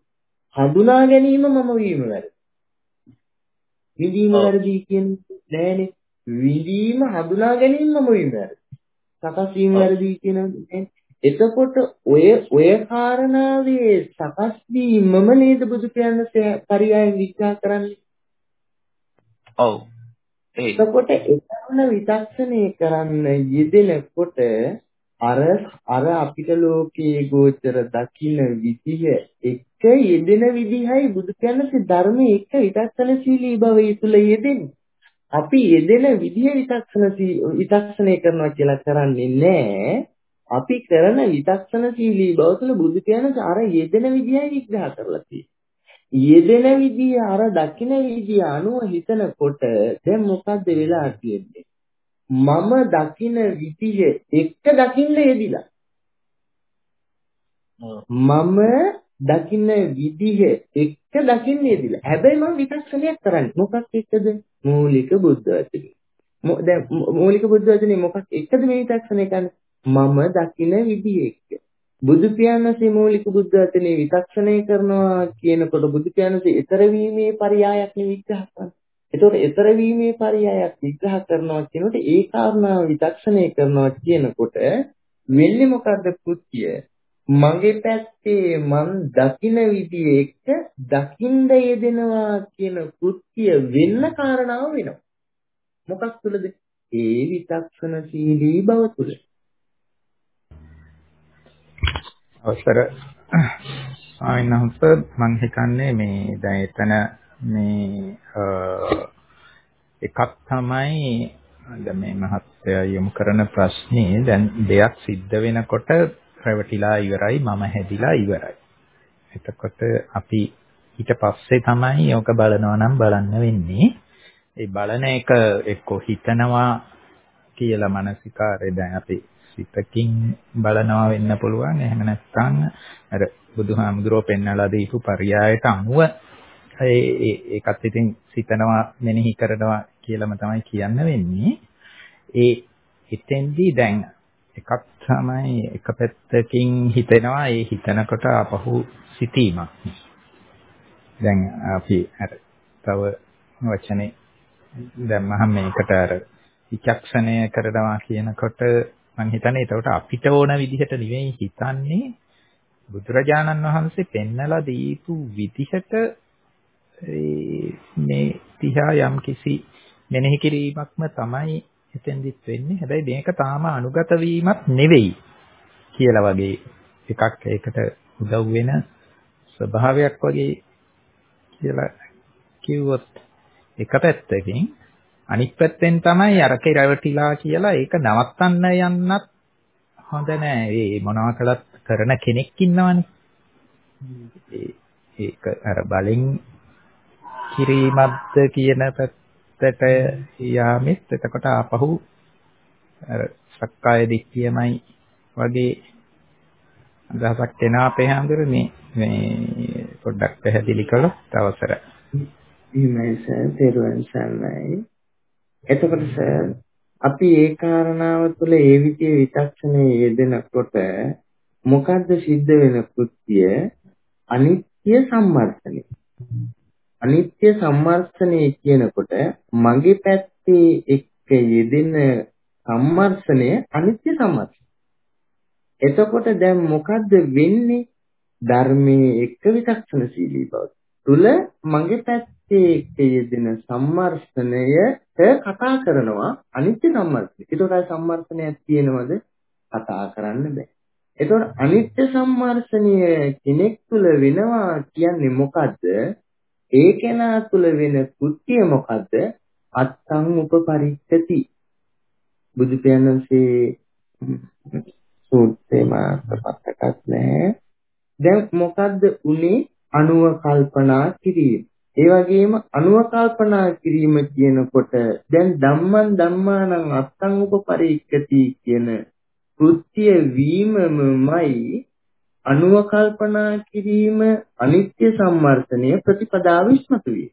හඳුනා ගැනීම මම වීම වැරදි. විඳීම වැරදි කියන්නේ නෑනේ. විඳීම හඳුනා ගැනීම මම වීම වැරදි. සකස් වීම වැරදි කියන්නේ. එතකොට ඔය ඔය කාරණාවේ සකස් වීමම නේද බුදු පියාණන්සේ පරියාය විග්‍රහ කරන්නේ. ඔව්. එතකොට ඒකන විතක්ෂණය කරන්න යෙදෙනකොට අර අර අපිට ලෝකයේ ගෝචර දකින්න විදිහ එක යෙදෙන විදිහයි බුදු කියනසේ ධර්මයේ එක විතක්ෂණශීලී භවය තුල යෙදෙන්නේ. අපි යෙදෙන විදිහ විතක්ෂණශී විතක්ෂණය කරනවා කියලා කරන්නේ නැහැ. අපි කරන විතක්ෂණශීලී භව තුල බුදු කියනසේ අර යෙදෙන විදිහයි විග්‍රහ කරලා තියෙන්නේ. යෙදෙන විදිය අර දකින්න විදිය අනුව හිතනකොට දැන් මොකද්ද වෙලා තියෙන්නේ මම දකින්න විදිය එක දකින්න යෙදිලා මම දකින්න විදිය එක දකින්න යෙදිලා හැබැයි මම විතක්ෂණයක් කරන්නේ මොකක් එක්කද මූලික බුද්ධ වචනේ දැන් මූලික බුද්ධ වචනේ මොකක් එක්කද මේ විතක්ෂණය කරන්නේ මම දකින්න විදිය එක්ක බුදු පියාණන්සේ මූලික බුද්ධ වචනේ විතක්ෂණය කරනවා කියනකොට බුදු පියාණන්සේ ඊතර වීමේ පරයයක් විග්‍රහ කරනවා. ඒතකොට ඊතර වීමේ පරයයක් විග්‍රහ කරනවා කියනකොට ඒ කාරණාව විතක්ෂණය කරනවා කියනකොට වෙන්නේ මොකද්ද කෘත්‍ය? මගේ පැත්තේ මං දකින විදිහ එක්ක දකින්න යෙදෙනවා කියන කෘත්‍ය වෙන්න කාරණාව වෙනවා. මොකක් තුලද? ඒ විතක්ෂණශීලී බව තුල. අවසර ස්වාමීන් වහන්සේ මම හිතන්නේ මේ දැන් එතන මේ එකක් තමයි දැන් මේ මහත්තයා යොමු කරන ප්‍රශ්නේ දැන් දෙයක් සිද්ධ වෙනකොට රැවටිලා ඉවරයි මම හැදිලා ඉවරයි. එතකොට අපි ඊට පස්සේ තමයි යෝග බලනවා නම් බලන්න වෙන්නේ. ඒ බලන එක එක්ක හිතනවා කියලා මානසිකාරය දැන් අපි සිතකින් බලනවා වෙන්න පුළුවන්. එහෙම නැත්නම් අර බුදුහාමුදුරුවෝ පෙන්වලා දීපු පරයයට අනුව ඒ ඒකත් ඉතින් සිතනවා මෙනෙහි කරනවා කියලාම තමයි කියන්න වෙන්නේ. ඒ හිතෙන්දී දැන් එකක් තමයි එක පැත්තකින් හිතෙනවා ඒ හිතනකොට අපහු සිටීමක්. දැන් අපි අර තව වචනේ දැම්මහම මේකට අර විචක්ෂණය කරනවා කියනකොට මම හිතන්නේ ඒකට අපිට ඕන විදිහට නෙවෙයි හිතන්නේ බුදුරජාණන් වහන්සේ පෙන්නලා දීපු විදිහට මේ තිහා යම් කිසි මෙනෙහි කිරීමක්ම තමයි එතෙන්දිත් වෙන්නේ. හැබැයි මේක තාම අනුගත වීමක් නෙවෙයි කියලා වගේ එකක් ඒකට උදව් වෙන ස්වභාවයක් වගේ කියලා කිව්වොත් එක පැත්තකින් අනිත් පැත්තෙන් තමයි අරකේ රැවටිලා කියලා ඒක නවත්තන්න යන්නත් හොඳ නෑ. ඒ මොනවා කළත් කරන කෙනෙක් ඉන්නවනේ. ඒක අර බලෙන් කිරීමක්ද කියන පැත්තට යාමෙත් එතකොට ආපහු අර සක්කාය දිට්ඨියමයි වගේ අදහසක් එන අපේ හැඳුනේ මේ පොඩ්ඩක් පැහැදිලි කළොත් අවසරයි. එහෙමයි සර්, තේරුවන් සරණයි. එතකොට සර් අපි ඒ කාරණාව තුළ ඒ විදිහේ විචක්ෂණයේ යෙදෙනකොට මොකද්ද සිද්ධ වෙන කෘත්‍ය? අනිත්‍ය සම්මර්ෂණය. අනිත්‍ය සම්මර්ෂණය කියනකොට මගේ පැත්තේ එක්ක යෙදෙන සම්මර්ෂණය අනිත්‍ය සම්මර්ෂණය. එතකොට දැන් මොකද්ද වෙන්නේ? ධර්මයේ එක්ක විචක්ෂණශීලී බව තුල මගේ පැත්තේ එක්ක යෙදෙන සම්මර්ෂණයට කතා කරනවා අනිත්‍ය සම්මර්ෂණය. ඒකට සම්මර්ෂණයක් තියෙනවද? කතා කරන්න බෑ. ඒතකොට අනිත්‍ය සම්මර්ෂණය කෙනෙක් තුල වෙනවා කියන්නේ මොකද්ද? ඒ කෙනා තුල වෙන කෘත්‍ය මොකද්ද? අත්තං උපපරික්ඛති. බුදු පියාණන්සේ සූත්‍රේ මාර්ගපතකත් නැහැ. දැන් මොකද්ද උනේ? අනුව කල්පනා කිරීම. ඒ වගේම අනුව කල්පනා කිරීම කියනකොට දැන් ධම්මං ධම්මානං අත්තං උපපරික්ඛති කියන කෘත්‍ය වීමමයි අනුව කල්පනා කිරීම අනිත්‍ය සම්මර්ෂණය ප්‍රතිපදාව ඉස්මතු වේ.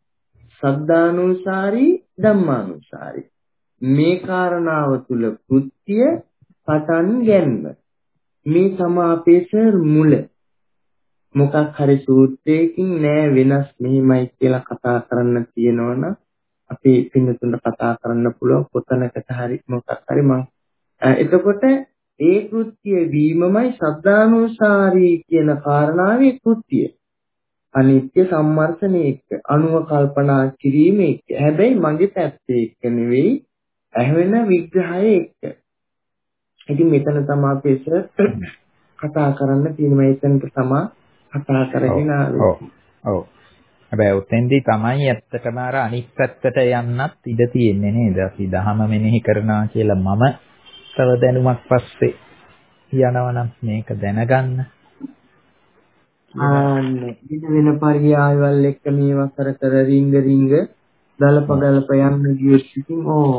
සද්ධානුසාරී ධම්මානුසාරී මේ කාරණාව තුල කෘත්‍ය පටන් ගැනීම මේ තමයි අපේ සර් මුල. මොකක් හරි සූත්‍රයකින් නෑ වෙනස් මෙහිමයි කියලා කතා කරන්න තියෙනවනම් අපි පින්නතුන්ට කතා කරන්න පුළුවන් කොතනකට හරි මොකක් හරි මම එතකොට ඒ කෘත්‍ය වීමමයි සද්ධානුසාරී කියන කාරණාවේ කෘත්‍ය. අනිත්‍ය සම්මර්ෂණය එක්ක අනුව කල්පනා කිරීම එක්ක. හැබැයි මගේ පැත්තේ එක්ක නෙවෙයි ඇහෙන විග්‍රහය එක්ක. ඉතින් මෙතන තමයි අපි කතා කරන්න තියෙන්නේ. එතනට තමයි කතා කරගෙන ආවේ. ඔව්. ඔව්. හැබැයි උතෙන්දී තමයි ඇත්තටම අර අනිත් පැත්තට යන්නත් ඉඩ තියෙන්නේ නේද? අපි දහම මෙනෙහි කරනවා කියලා මම තව දැනුමක් පස්සේ යනවනම් මේක දැනගන්න. ආන්නේ ඉත වෙන පරියායවල් එක්ක මේවා කර කර රිංග රිංග ගලප ගලප යන්න ගියොත් ඉතින් ඕ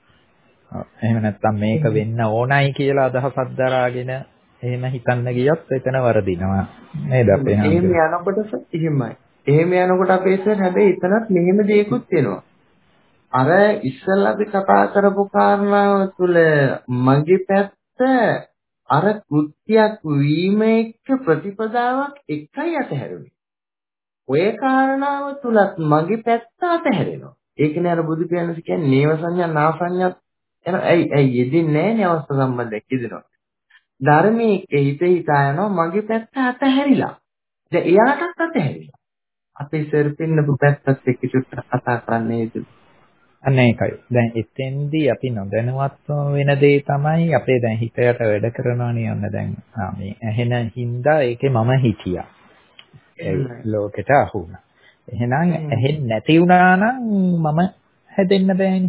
එහෙම නැත්නම් මේක වෙන්න ඕනයි කියලා අදහසක් දරාගෙන එහෙම හිතන්න ගියොත් එතන වරදිනවා නේද අපේ එහෙම යනකොට එහෙමයි. එහෙම යනකොට අපේ සර් හැබැයි එතනත් මෙහෙම දෙයක්ත් වෙනවා. අර ඉස්සල්ලා අපි කතා කරපු කාරණාව තුළ මගේ පැත්ත අර කෘත්‍යයක් වීම එක්ක ප්‍රතිපදාවක් එකයි අතහැරුනේ. ඔය කාරණාව තුලත් මගේ පැත්ත අතහැරෙනවා. ඒකනේ අර බුදු පියාණන් කියන්නේ නේව සංඥා නා සංඥා එන ඇයි ඇයි යෙදෙන්නේ නැහැ නේ අවස්ථ සම්බන්ධයක් යෙදෙනවා. ධර්මයේ හිත හිතා යනවා මගේ පැත්ත අතහැරිලා. දැන් එයාටත් අතහැරිලා. අපේ සර් පින්නපු පැත්තත් එක්ක චුට්ටක් කතා කරන්නේ නේද? අන්න ඒකයි. දැන් එතෙන්දී අපි නොදැනුවත්වම වෙන දේ තමයි අපේ දැන් හිතයට වැඩ කරනවානේ යන්න දැන් මේ ඇහෙන හින්දා ඒකේ මම හිතියා. ඒ ලෝකෙට අහු වුණා. එහෙනම් ඇහෙන්නේ නැති වුණා නම් මම හැදෙන්න බෑනේ.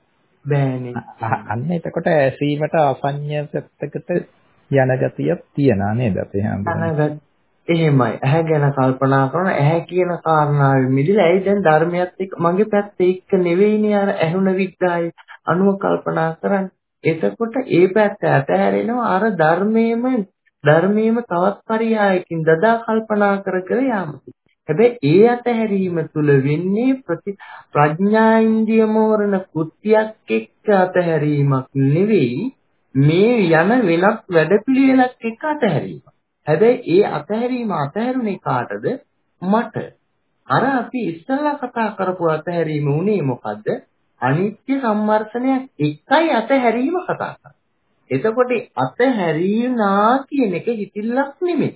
බෑනේ. අන්න එතකොට ඇසීමට අසඤ්ඤ පැත්තකට යන ගතියක් තියනා නේද අපේ හැමෝම. එහෙමයි. ඇහැ ගැන කල්පනා කරන ඇහැ කියන කාරණාවෙ මිදලා ඇයි දැන් ධර්මයත් එක්ක මගේ පැත්ත එක්ක නෙවෙයිනේ අර ඇහුණ විග්‍රහය අනුව කල්පනා කරන්නේ. එතකොට ඒ පැත්ත ඇතහැරෙනවා අර ධර්මයේම ධර්මයේම තවත් පරියායකින් දදා කල්පනා කර කර යාම. හැබැයි ඒ අතහැරීම තුල වෙන්නේ ප්‍රති ප්‍රඥා ඉන්දිය මෝරණ කෘත්‍යයක් එක්ක අතහැරීමක් නෙවෙයි මේ යන වෙනත් වැඩපිළිවෙලක් එක්ක අතහැරීමක්. හැබැයි ඒ අතහැරීම අතහැරුනේ කාටද? මට. අර අපි ඉස්සෙල්ලා කතා කරපු අතහැරීම උනේ මොකද්ද? අනිත්‍ය සම්මර්ෂණයක් එකයි අතහැරීම කතා කරන්නේ. එතකොට අතහැරීනා කියන එක හිතිල්ලක් නෙමෙයි.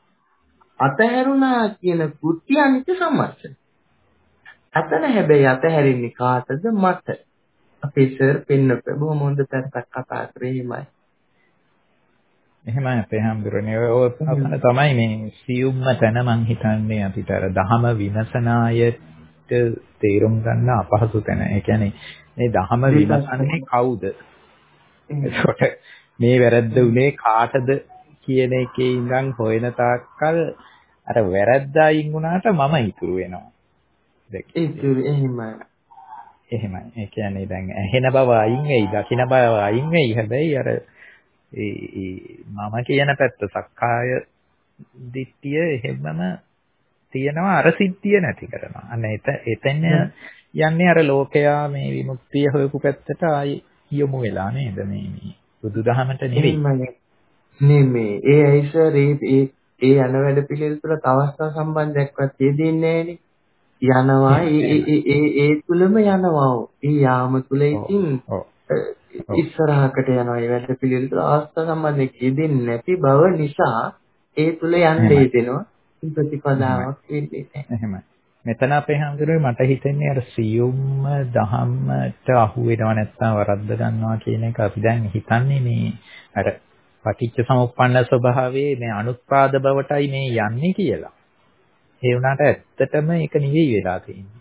අතහැරුණා කියන කෘත්‍ය අනිත්‍ය සම්මර්ෂණය. අතන හැබැයි අතහැරින්නේ කාටද? මට. අපේ සර් පෙන්නප බොහොම හොඳ පැත්තක් කතා කරේ හිමයි. එහෙමයි අපේ හැමදෙරනේ ඔය අපන තමයි මේ සියුම්ම තැන මං හිතන්නේ අපිට අර දහම විමසන අයට තේරුම් ගන්න අපහසු තැන. ඒ කියන්නේ මේ දහම විමසන්නේ කවුද? එතකොට මේ වැරද්ද උනේ කාටද කියන එකේ ඉඳන් හොයන තාක්කල් අර වැරද්ද අයින් වුණාට මම ඉතුරු වෙනවා. ඉතුරු එහෙමයි. එහෙමයි. ඒ කියන්නේ දැන් ඇහෙන බව අයින් වෙයි, දකින බව අයින් වෙයි. හැබැයි අර ඒ මම කියන පැත්ත සක්කාය දිට්ඨිය එහෙමම තියෙනවා අර සිද්ධිය නැති කරනවා. අන්න එත එතන යන්නේ අර ලෝකයා මේ විමුක්තිය හොයපු පැත්තට ආයි යොමු වෙලා නේද මේ මේ බුදුදහමට නෙවෙයි. නෙමෙයි. ඒ ඇයිසර් ඒ ඒ යන වැඩ පිළිවෙල තුළ තවස්ථා සම්බන්ධයක්වත් තියෙන්නේ නැහනේ. යනවා ඒ ඒ ඒ ඒ තුලම යනවා. ඒ යාම තුල ඉතින් ඉස්සරහකට යනවා. ඒ වැඩ පිළිවෙල තුළ අවස්ථා සම්බන්ධයක් යෙදෙන්නේ නැති බව නිසා ඒ තුල යන්නේ දෙනවා. ප්‍රතිපදාවක් වෙන්නේ නැහැ. එහෙමයි. මෙතන අපේ හැමදෙරේ මට හිතෙන්නේ අර සියුම්ම දහම්මට අහු වෙනව නැත්නම් වරද්ද ගන්නවා කියන එක අපි දැන් හිතන්නේ මේ අර පටිච්ච සමුප්පන්න ස්වභාවයේ මේ අනුත්පාද බවටයි මේ යන්නේ කියලා. ඒ වුණාට ඇත්තටම ඒක නෙවෙයි වෙලා තියෙන්නේ.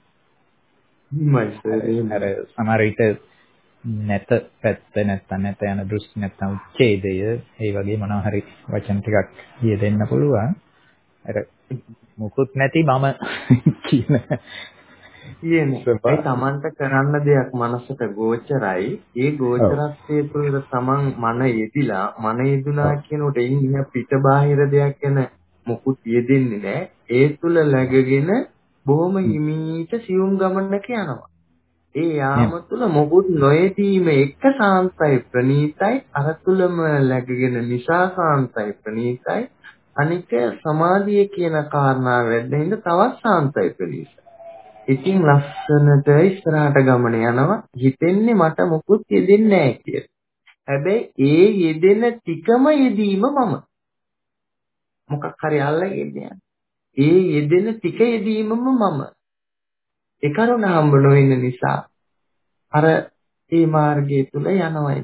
අර සමහර විට නැත පැත්ත නැත්නම් නැත යන දෘෂ්ටි නැත්නම් උච්ඡේදය ඒ වගේ මොනවා හරි වචන ටිකක් යෙදෙන්න පුළුවන්. අර මුකුත් නැති මම කියන කියන්නේ ඒ තමන්ට කරන්න දෙයක් මනසට ගෝචරයි. ඒ ගෝචරත්වයේ තුළ තමන් මන යෙදිලා මන යෙදුනා කියනකොට ඉන්න පිට බාහිර දෙයක් ගැන මුකුත් යෙදෙන්නේ නැහැ. ඒ තුල läගගෙන බොහොම හිමීට සියුම් ගමනක යනවා. ඒ යාම තුල මොකුත් නොයෙදීම එක සාන්තයි ප්‍රණීතයි. අර තුලම läගගෙන නිසා සාන්තයි ප්‍රණීතයි. අනික සමාධිය කියන කාරණාව වැඩෙන්න තවත් සාන්තයි ප්‍රණීතයි. ඉතින් ලස්සනට ඉස්සරහට ගමන යනවා. හිතෙන්නේ මට මොකුත් යෙදෙන්නේ නැහැ කියලා. හැබැයි ඒ යෙදෙන ටිකම යෙදීම මම. මොකක් හරි අල්ලගෙන යන්නේ. ඒ යෙදෙන ටික යෙදීමම මම. ඒ කරුණ හම්බ නොවෙන නිසා අර ඒ මාර්ගය තුල යනවා.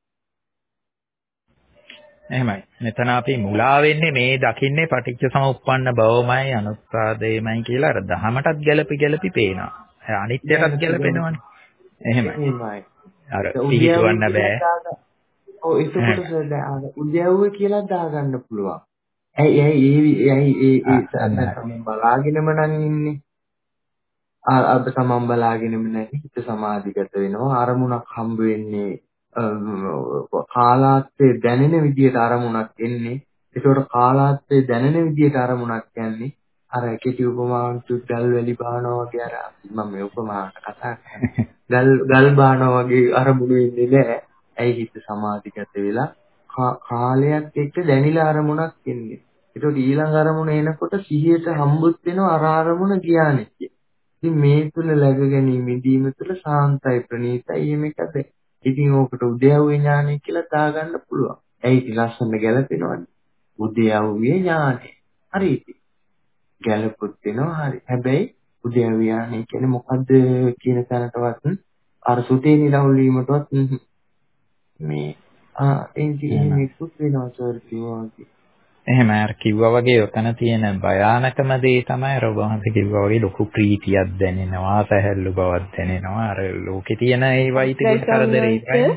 එහෙමයි. මෙතන අපි මුලා වෙන්නේ මේ දකින්නේ පටිච්ච සමුප්පන්න බවමයි අනුත්පාදේමයි කියලා අර දහමටත් ගැළපි ගැළපි පේනවා. අනිත්‍යයටත් ගැළපෙනවනේ. එහෙමයි. අර පිළිතුරන්න බෑ. ඔව් ඒකකොට අර උද්‍යව්ව කියලා දාගන්න පුළුවන්. ඇයි ඇයි ඒ ඇයි ඒ ඒ බලාගෙනම නම් ඉන්නේ. අද තමන් බලාගෙනම නැහැ. හිත සමාධිගත වෙනවා. අරමුණක් හම්බ වෙන්නේ කාලාත්මේ දැනෙන විදියට අරමුණක් එන්නේ. ඒකට කාලාත්මේ දැනෙන විදියට අරමුණක් යන්නේ. අර කෙටි උපමාවක් ගල් වැලි බානවා වගේ අර මම මේ උපමාවට කතා කරන්නේ. ගල් ගල් බානවා වගේ අරමුණු ඉන්නේ නැහැ. ඇයි හිත සමාධිගත වෙලා කාලයක් එක්ක දැනිලා අරමුණක් එන්නේ. ඒකට ඊළඟ අරමුණ එනකොට සිහියට හම්බුත් වෙනවා අර අරමුණ ගියානේ. ඉතින් මේ තුල läග ගැනීම ඉදීම තුල සාන්තයි ප්‍රණීතයි මේකද. ඉතින් ඕකට උද්‍යව්‍ය ඥානය කියලා දාගන්න පුළුවන්. ඇයි ඉතින් ලස්සන ගැලපෙනවනේ. උද්‍යව්‍ය ඥානය. හරි ඉතින්. ගැලපුත් වෙනවා හරි. හැබැයි උද්‍යව්‍ය ඥානය කියන්නේ මොකද්ද කියන තැනටවත් අර සුතේ නිරවුල් වීමටවත් මේ ආ එන්නේ මේකුත් වෙනවා සර් කිව්වා. එහෙම අර කිව්වා වගේ ඔතන තියෙන භයානකම දේ තමයි අර වහන්සේ කිව්වා වගේ ලොකු ප්‍රීතියක් දැනෙනවා, සැහැල්ලු බවක් දැනෙනවා. අර ලෝකේ තියෙන ඒ වයිට් කියන කරදරේ ඉතින්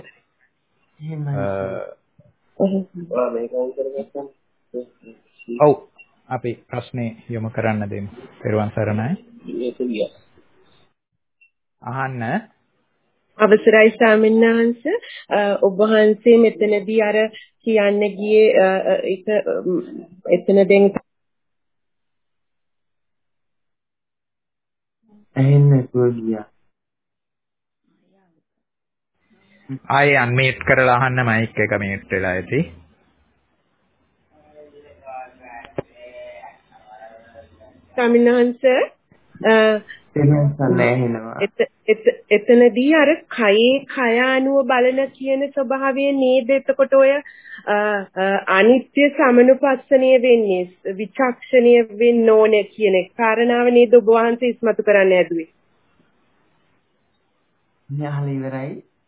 ඔව් අපි ප්‍රශ්නේ යොමු කරන්න දෙමු. පෙරවන් සරණයි. අහන්න අවසරයි ස්වාමීන් වහන්සේ ඔබ වහන්සේ මෙතනදී අර කියන්න ගියේ ඒක එතන දැන් ඇහෙන්නේ කොහොමද? ආයේ අන්මියුට් කරලා අහන්න මයික් එක මියුට් වෙලා ඇති. ස්වාමීන් වහන්සේ එතනදී අර කයේ කය අනුව බලන කියන ස්වභාවය නේද එතකොට ඔය අනිත්‍ය සමනුපස්සනීය වෙන්නේ විචක්ෂණීය වෙන්න ඕනේ කියන කාරණාව නේද ඔබ වහන්සේ ඉස්මතු කරන්න ඇදුවේ. ඥාන ඉවරයි.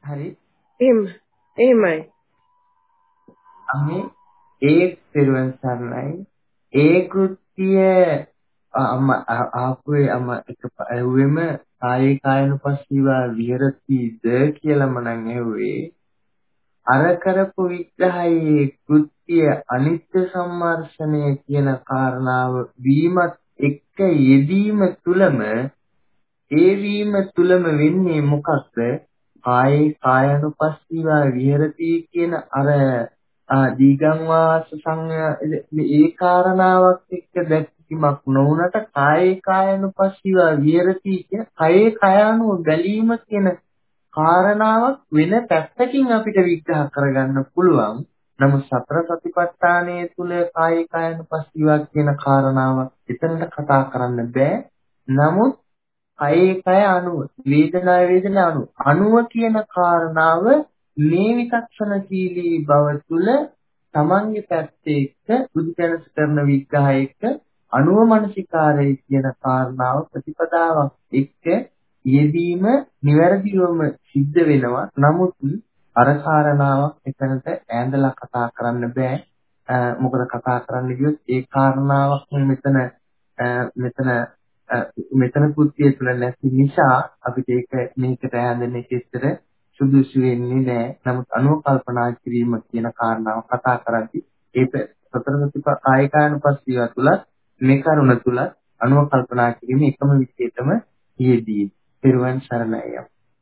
හරි. එහෙම එහෙමයි. අනේ ඒ පෙරවන් සරණයි. ඒ කෘත්‍ය අම ආපුවේ අම එක ඇහුවෙම කායේ කායනුපස්සීවා විහෙරතිද කියලා මම ඇහුවේ. අර කරපු විග්‍රහයේ කෘත්‍ය අනිත්‍ය සම්මර්ෂණය කියන කාරණාව වීමත් එක්ක යෙදීම තුලම ඒ වීම තුලම වෙන්නේ මොකක්ද? කායේ කායනුපස්සීවා විහෙරති කියන අර දීගං වාස සංඥා ඒ කාරණාවක් එක්ක දැක්වීමක් නොවුනට කායේ කායනුපස්සීවා විහෙරති කියන කායේ කායano බැලීම කියන කාරණාවක් වෙන පැත්තකින් අපිට විග්‍රහ කරගන්න පුළුවන්. නමුත් සතර සතිපට්ඨානයේ තුල කායේ කායනුපස්සීවා කියන කාරණාවක් එතනට කතා කරන්න බෑ. නමුත් කයේ කය අණුව වේදනාව වේදනා අණුව අණුව කියන කාරණාව මේ විචක්ෂණශීලී බව තුළ තමන්ගේ පැත්තේ එක්ක බුදුදහම කරන විග්‍රහයක අණුව මනසිකාරය කියන කාරණාව ප්‍රතිපදාවක් එක්ක යෙදීම නිවැරදිවම සිද්ධ වෙනවා. නමුත් අර කාරණාවක් එතනට ඈඳලා කතා කරන්න බෑ. මොකද කතා කරන්න ගියොත් ඒ කාරණාවක් මෙතන මෙතන මෙතන කෘත්‍යය තුළ නැති නිසා අපිට ඒක මේකට ඈඳෙන්න කිසිතර සුදුසු වෙන්නේ නැහැ. නමුත් අනුකල්පනා කිරීම කියන කාරණාව කතා කරද්දී ඒක සතර සතිපා කායිකානුපස්සීව තුළ මේ කරුණ තුළ අනුකල්පනා කිරීම එකම විශේෂම යෙදී. පෙරවන් සරණයි.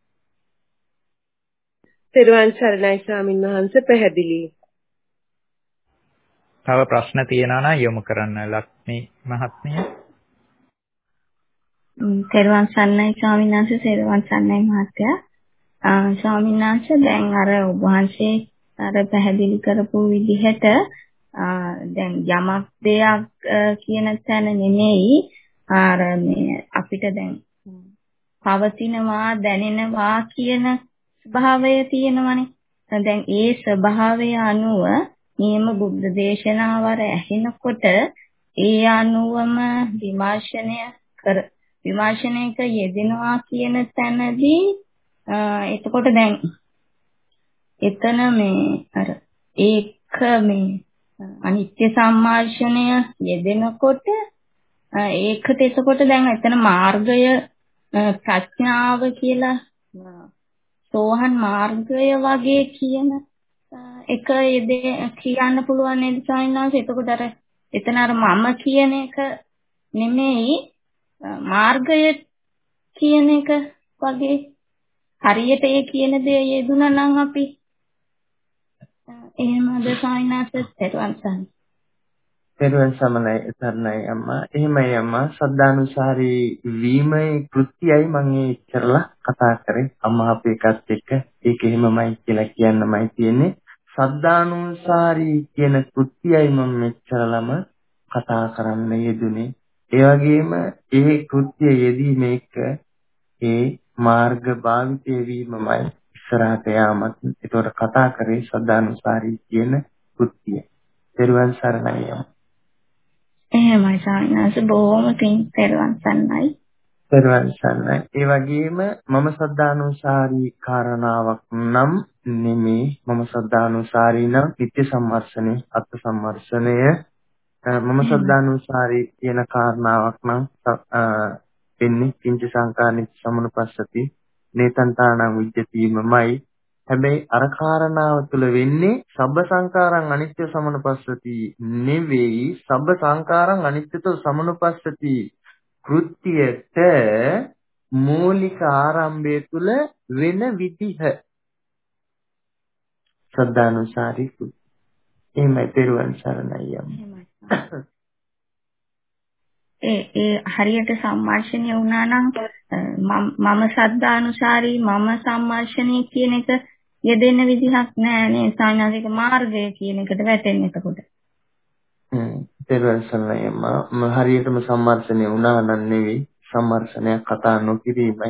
පෙරවන් සරණයි ස්වාමීන් වහන්සේ පැහැදිලි. තව ප්‍රශ්න තියෙනවා නම් යොමු කරන්න ලක්ෂ්මී මහත්මිය. තෙරුවන් සරණයි ස්වාමීන් වහන්සේ. තෙරුවන් සරණයි මහත්තයා. ස්වාමීන් වහන්සේ දැන් අර ඔබ වහන්සේ අර පැහැදිලි කරපු විදිහට දැන් යමක් දෙයක් කියන තැන නෙමෙයි අර මේ අපිට දැන් පවතිනවා දැනෙනවා කියන ස්වභාවය තියෙනවනේ. දැන් ඒ ස්වභාවය අනුව නියම බුද්ධ දේශනාවර ඇහෙනකොට ඒ අනුවම විමර්ශනය කර විමර්ශනයක යෙදෙනවා කියන තැනදී එතකොට දැන් එතන මේ අර ඒක මේ අනිත්‍ය සම්මාර්ෂණය යෙදෙනකොට ඒකට එතකොට දැන් එතන මාර්ගය ප්‍රඥාව කියලා සෝහන් මාර්ගය වගේ කියන එක කියන්න පුළුවන් නේද සායනාංශ? එතකොට අර එතන අර මම කියන එක නෙමෙයි මාර්ගය කියන එක වගේ හරියට ඒ කියන දේ යෙදුණා නම් අපි එහෙමද සායනාංශ? තෙරුවන් සරණයි. පෙරවන් සමනයි සරණයි අම්මා. එහෙමයි අම්මා. සද්ධානුසාරී වීමේ කෘත්‍යයයි මම ඉච්චරලා කතා කරේ. අම්මා අපේ එකත් එක්ක ඒක එහෙමමයි කියලා කියන්නමයි තියෙන්නේ. සද්ධානුසාරී කියන කෘත්‍යයයි මම මෙච්චරලම කතා කරන්න යෙදුනේ. ඒ වගේම ඒ කෘත්‍ය යෙදීම එක්ක ඒ මාර්ග භාවිතය වීමමයි ඉස්සරහට යාමත්. ඒතකොට කතා කරේ සද්ධානුසාරී කියන කෘත්‍යය. පෙරවන් සරණයි අම්මා. එහෙමයි සායනාංශ බොහොම පිං පෙරවන් සරණයි. පෙරවන් සරණයි. ඒ වගේම මම සද්ධානුසාරී කාරණාවක් නම් නෙමේ. මම සද්ධානුසාරී නම් නිත්‍ය සම්මර්ෂණය අත් සම්මර්ෂණය මම සද්ධානුසාරී කියන කාරණාවක් නම් වෙන්නේ කිංච සංකානික සමනුපස්සති නේතන්තාණං විජ්ජතිමමයි. හැබැයි අර කාරණාව තුළ වෙන්නේ සබ්බ සංකාරං අනිත්‍ය සමනුපස්සති නෙවෙයි. සබ්බ සංකාරං අනිත්‍යතෝ සමනුපස්සති කෘත්‍යයට මූලික ආරම්භය තුළ වෙන විදිහ සද්ධානුසාරී කෘත්‍ය. එහෙමයි පෙරවන් සරණයි අම්මා. ඒ ඒ හරියට සම්මර්ෂණය වුණා නම් මම සද්ධානුසාරී මම සම්මර්ෂණය කියන එක යෙදෙන්න විදිහක් නැහැ නේ. සාමාජික මාර්ගය කියන එකට වැටෙන්නේ එතකොට. හ්ම් පෙරවන් සරණයි අම්මා. හරියටම සම්මර්ෂණය වුණා නම් නෙවෙයි. සම්මර්ෂණයක් කතා නොකිරීමයි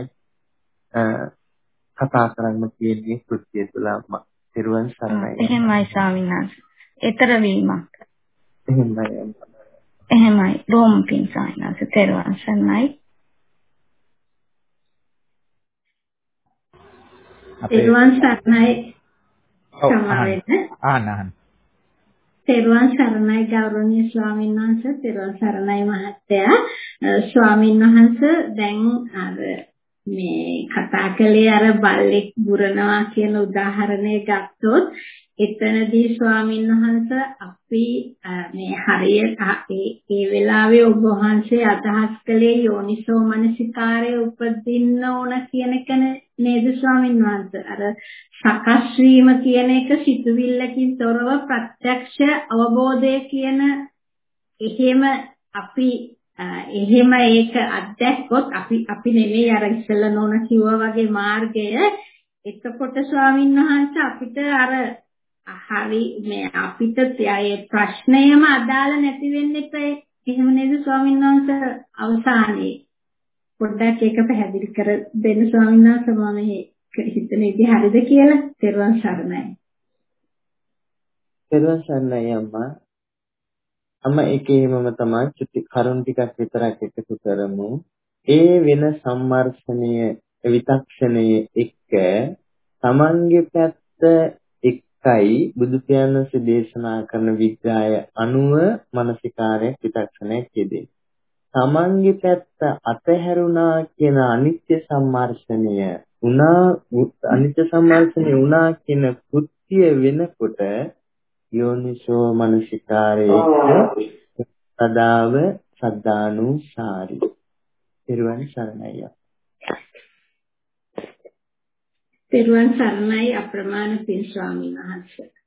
කතා කරන්න තියෙන්නේ කෘත්‍ය තුළ අම්මා. පෙරවන් සරණයි. එහෙමයි ස්වාමීන් වහන්සේ. ඊතර වීමක්. එහෙමයි අම්මා. එහෙමයි. බොහොම පිං සායනාස තෙරුවන් සරණයි. තෙරුවන් සරණයි සමාවෙන්න. ආන ආන. තෙරුවන් සරණයි ගෞරවනීය ස්වාමීන් වහන්සේ, තෙරුවන් සරණයි මහත්තයා. ස්වාමීන් වහන්සේ දැන් අර මේ කතා කළේ අර බල්ලෙක් බුරනවා කියන උදාහරණය ගත්තොත් එතනදී ස්වාමීන් වහන්සේ අපි මේ හරියට ඒ වෙලාවේ ඔබ වහන්සේ අදහස් කළේ යෝනිසෝ මනසිකාරය උපදින්න ඕන කියන එක නේද ස්වාමීන් වහන්සේ? අර සකස් වීම කියන එක සිතුවිල්ලකින් තොරව ප්‍රත්‍යක්ෂ අවබෝධය කියන එහෙම අපි එහෙම ඒක අත්දැක්කොත් අපි අපි නෙමෙයි අර ඉස්සෙල්ලා නෝන කිව්වා වගේ මාර්ගය. එතකොට ස්වාමීන් වහන්සේ අපිට අර හරි මේ අපිට ඒ ප්‍රශ්නයම අදාළ නැති වෙන්න එපා. එහෙම නේද ස්වාමීන් වහන්සේ? අවසානයේ පොඩ්ඩක් ඒක පැහැදිලි කර දෙන්න ස්වාමීන් වහන්සේ. මම මේ හිතන ඉතින් හරිද කියලා. තෙරුවන් සරණයි. තෙරුවන් සරණයි අම්මා. අම්මා ඒකේමම තමයි චුටි කරුණ ටිකක් විතරක් එකතු කරමු. ඒ වෙන සම්මර්ෂණීය විතක්ෂණයේ එක්ක තමන්ගේ පැත්ත එකයි බුදු පියාණන්සේ දේශනා කරන විග්‍රහය අනුව මානසිකාරයක් විතක්ෂණයක් යෙදේ. තමන්ගේ පැත්ත අතහැරුණා කියන අනිත්‍ය සම්මර්ෂණය උනා අනිත්‍ය සම්මර්ෂණය උනා කියන කෘත්‍ය වෙනකොට යෝනිසෝ මනසිකාරයේ සදාව සද්ධානුසාරි. තෙරුවන් සරණයි. තෙරුවන් සරණයි අප්‍රමාණ පින් ස්වාමීන් වහන්සේ.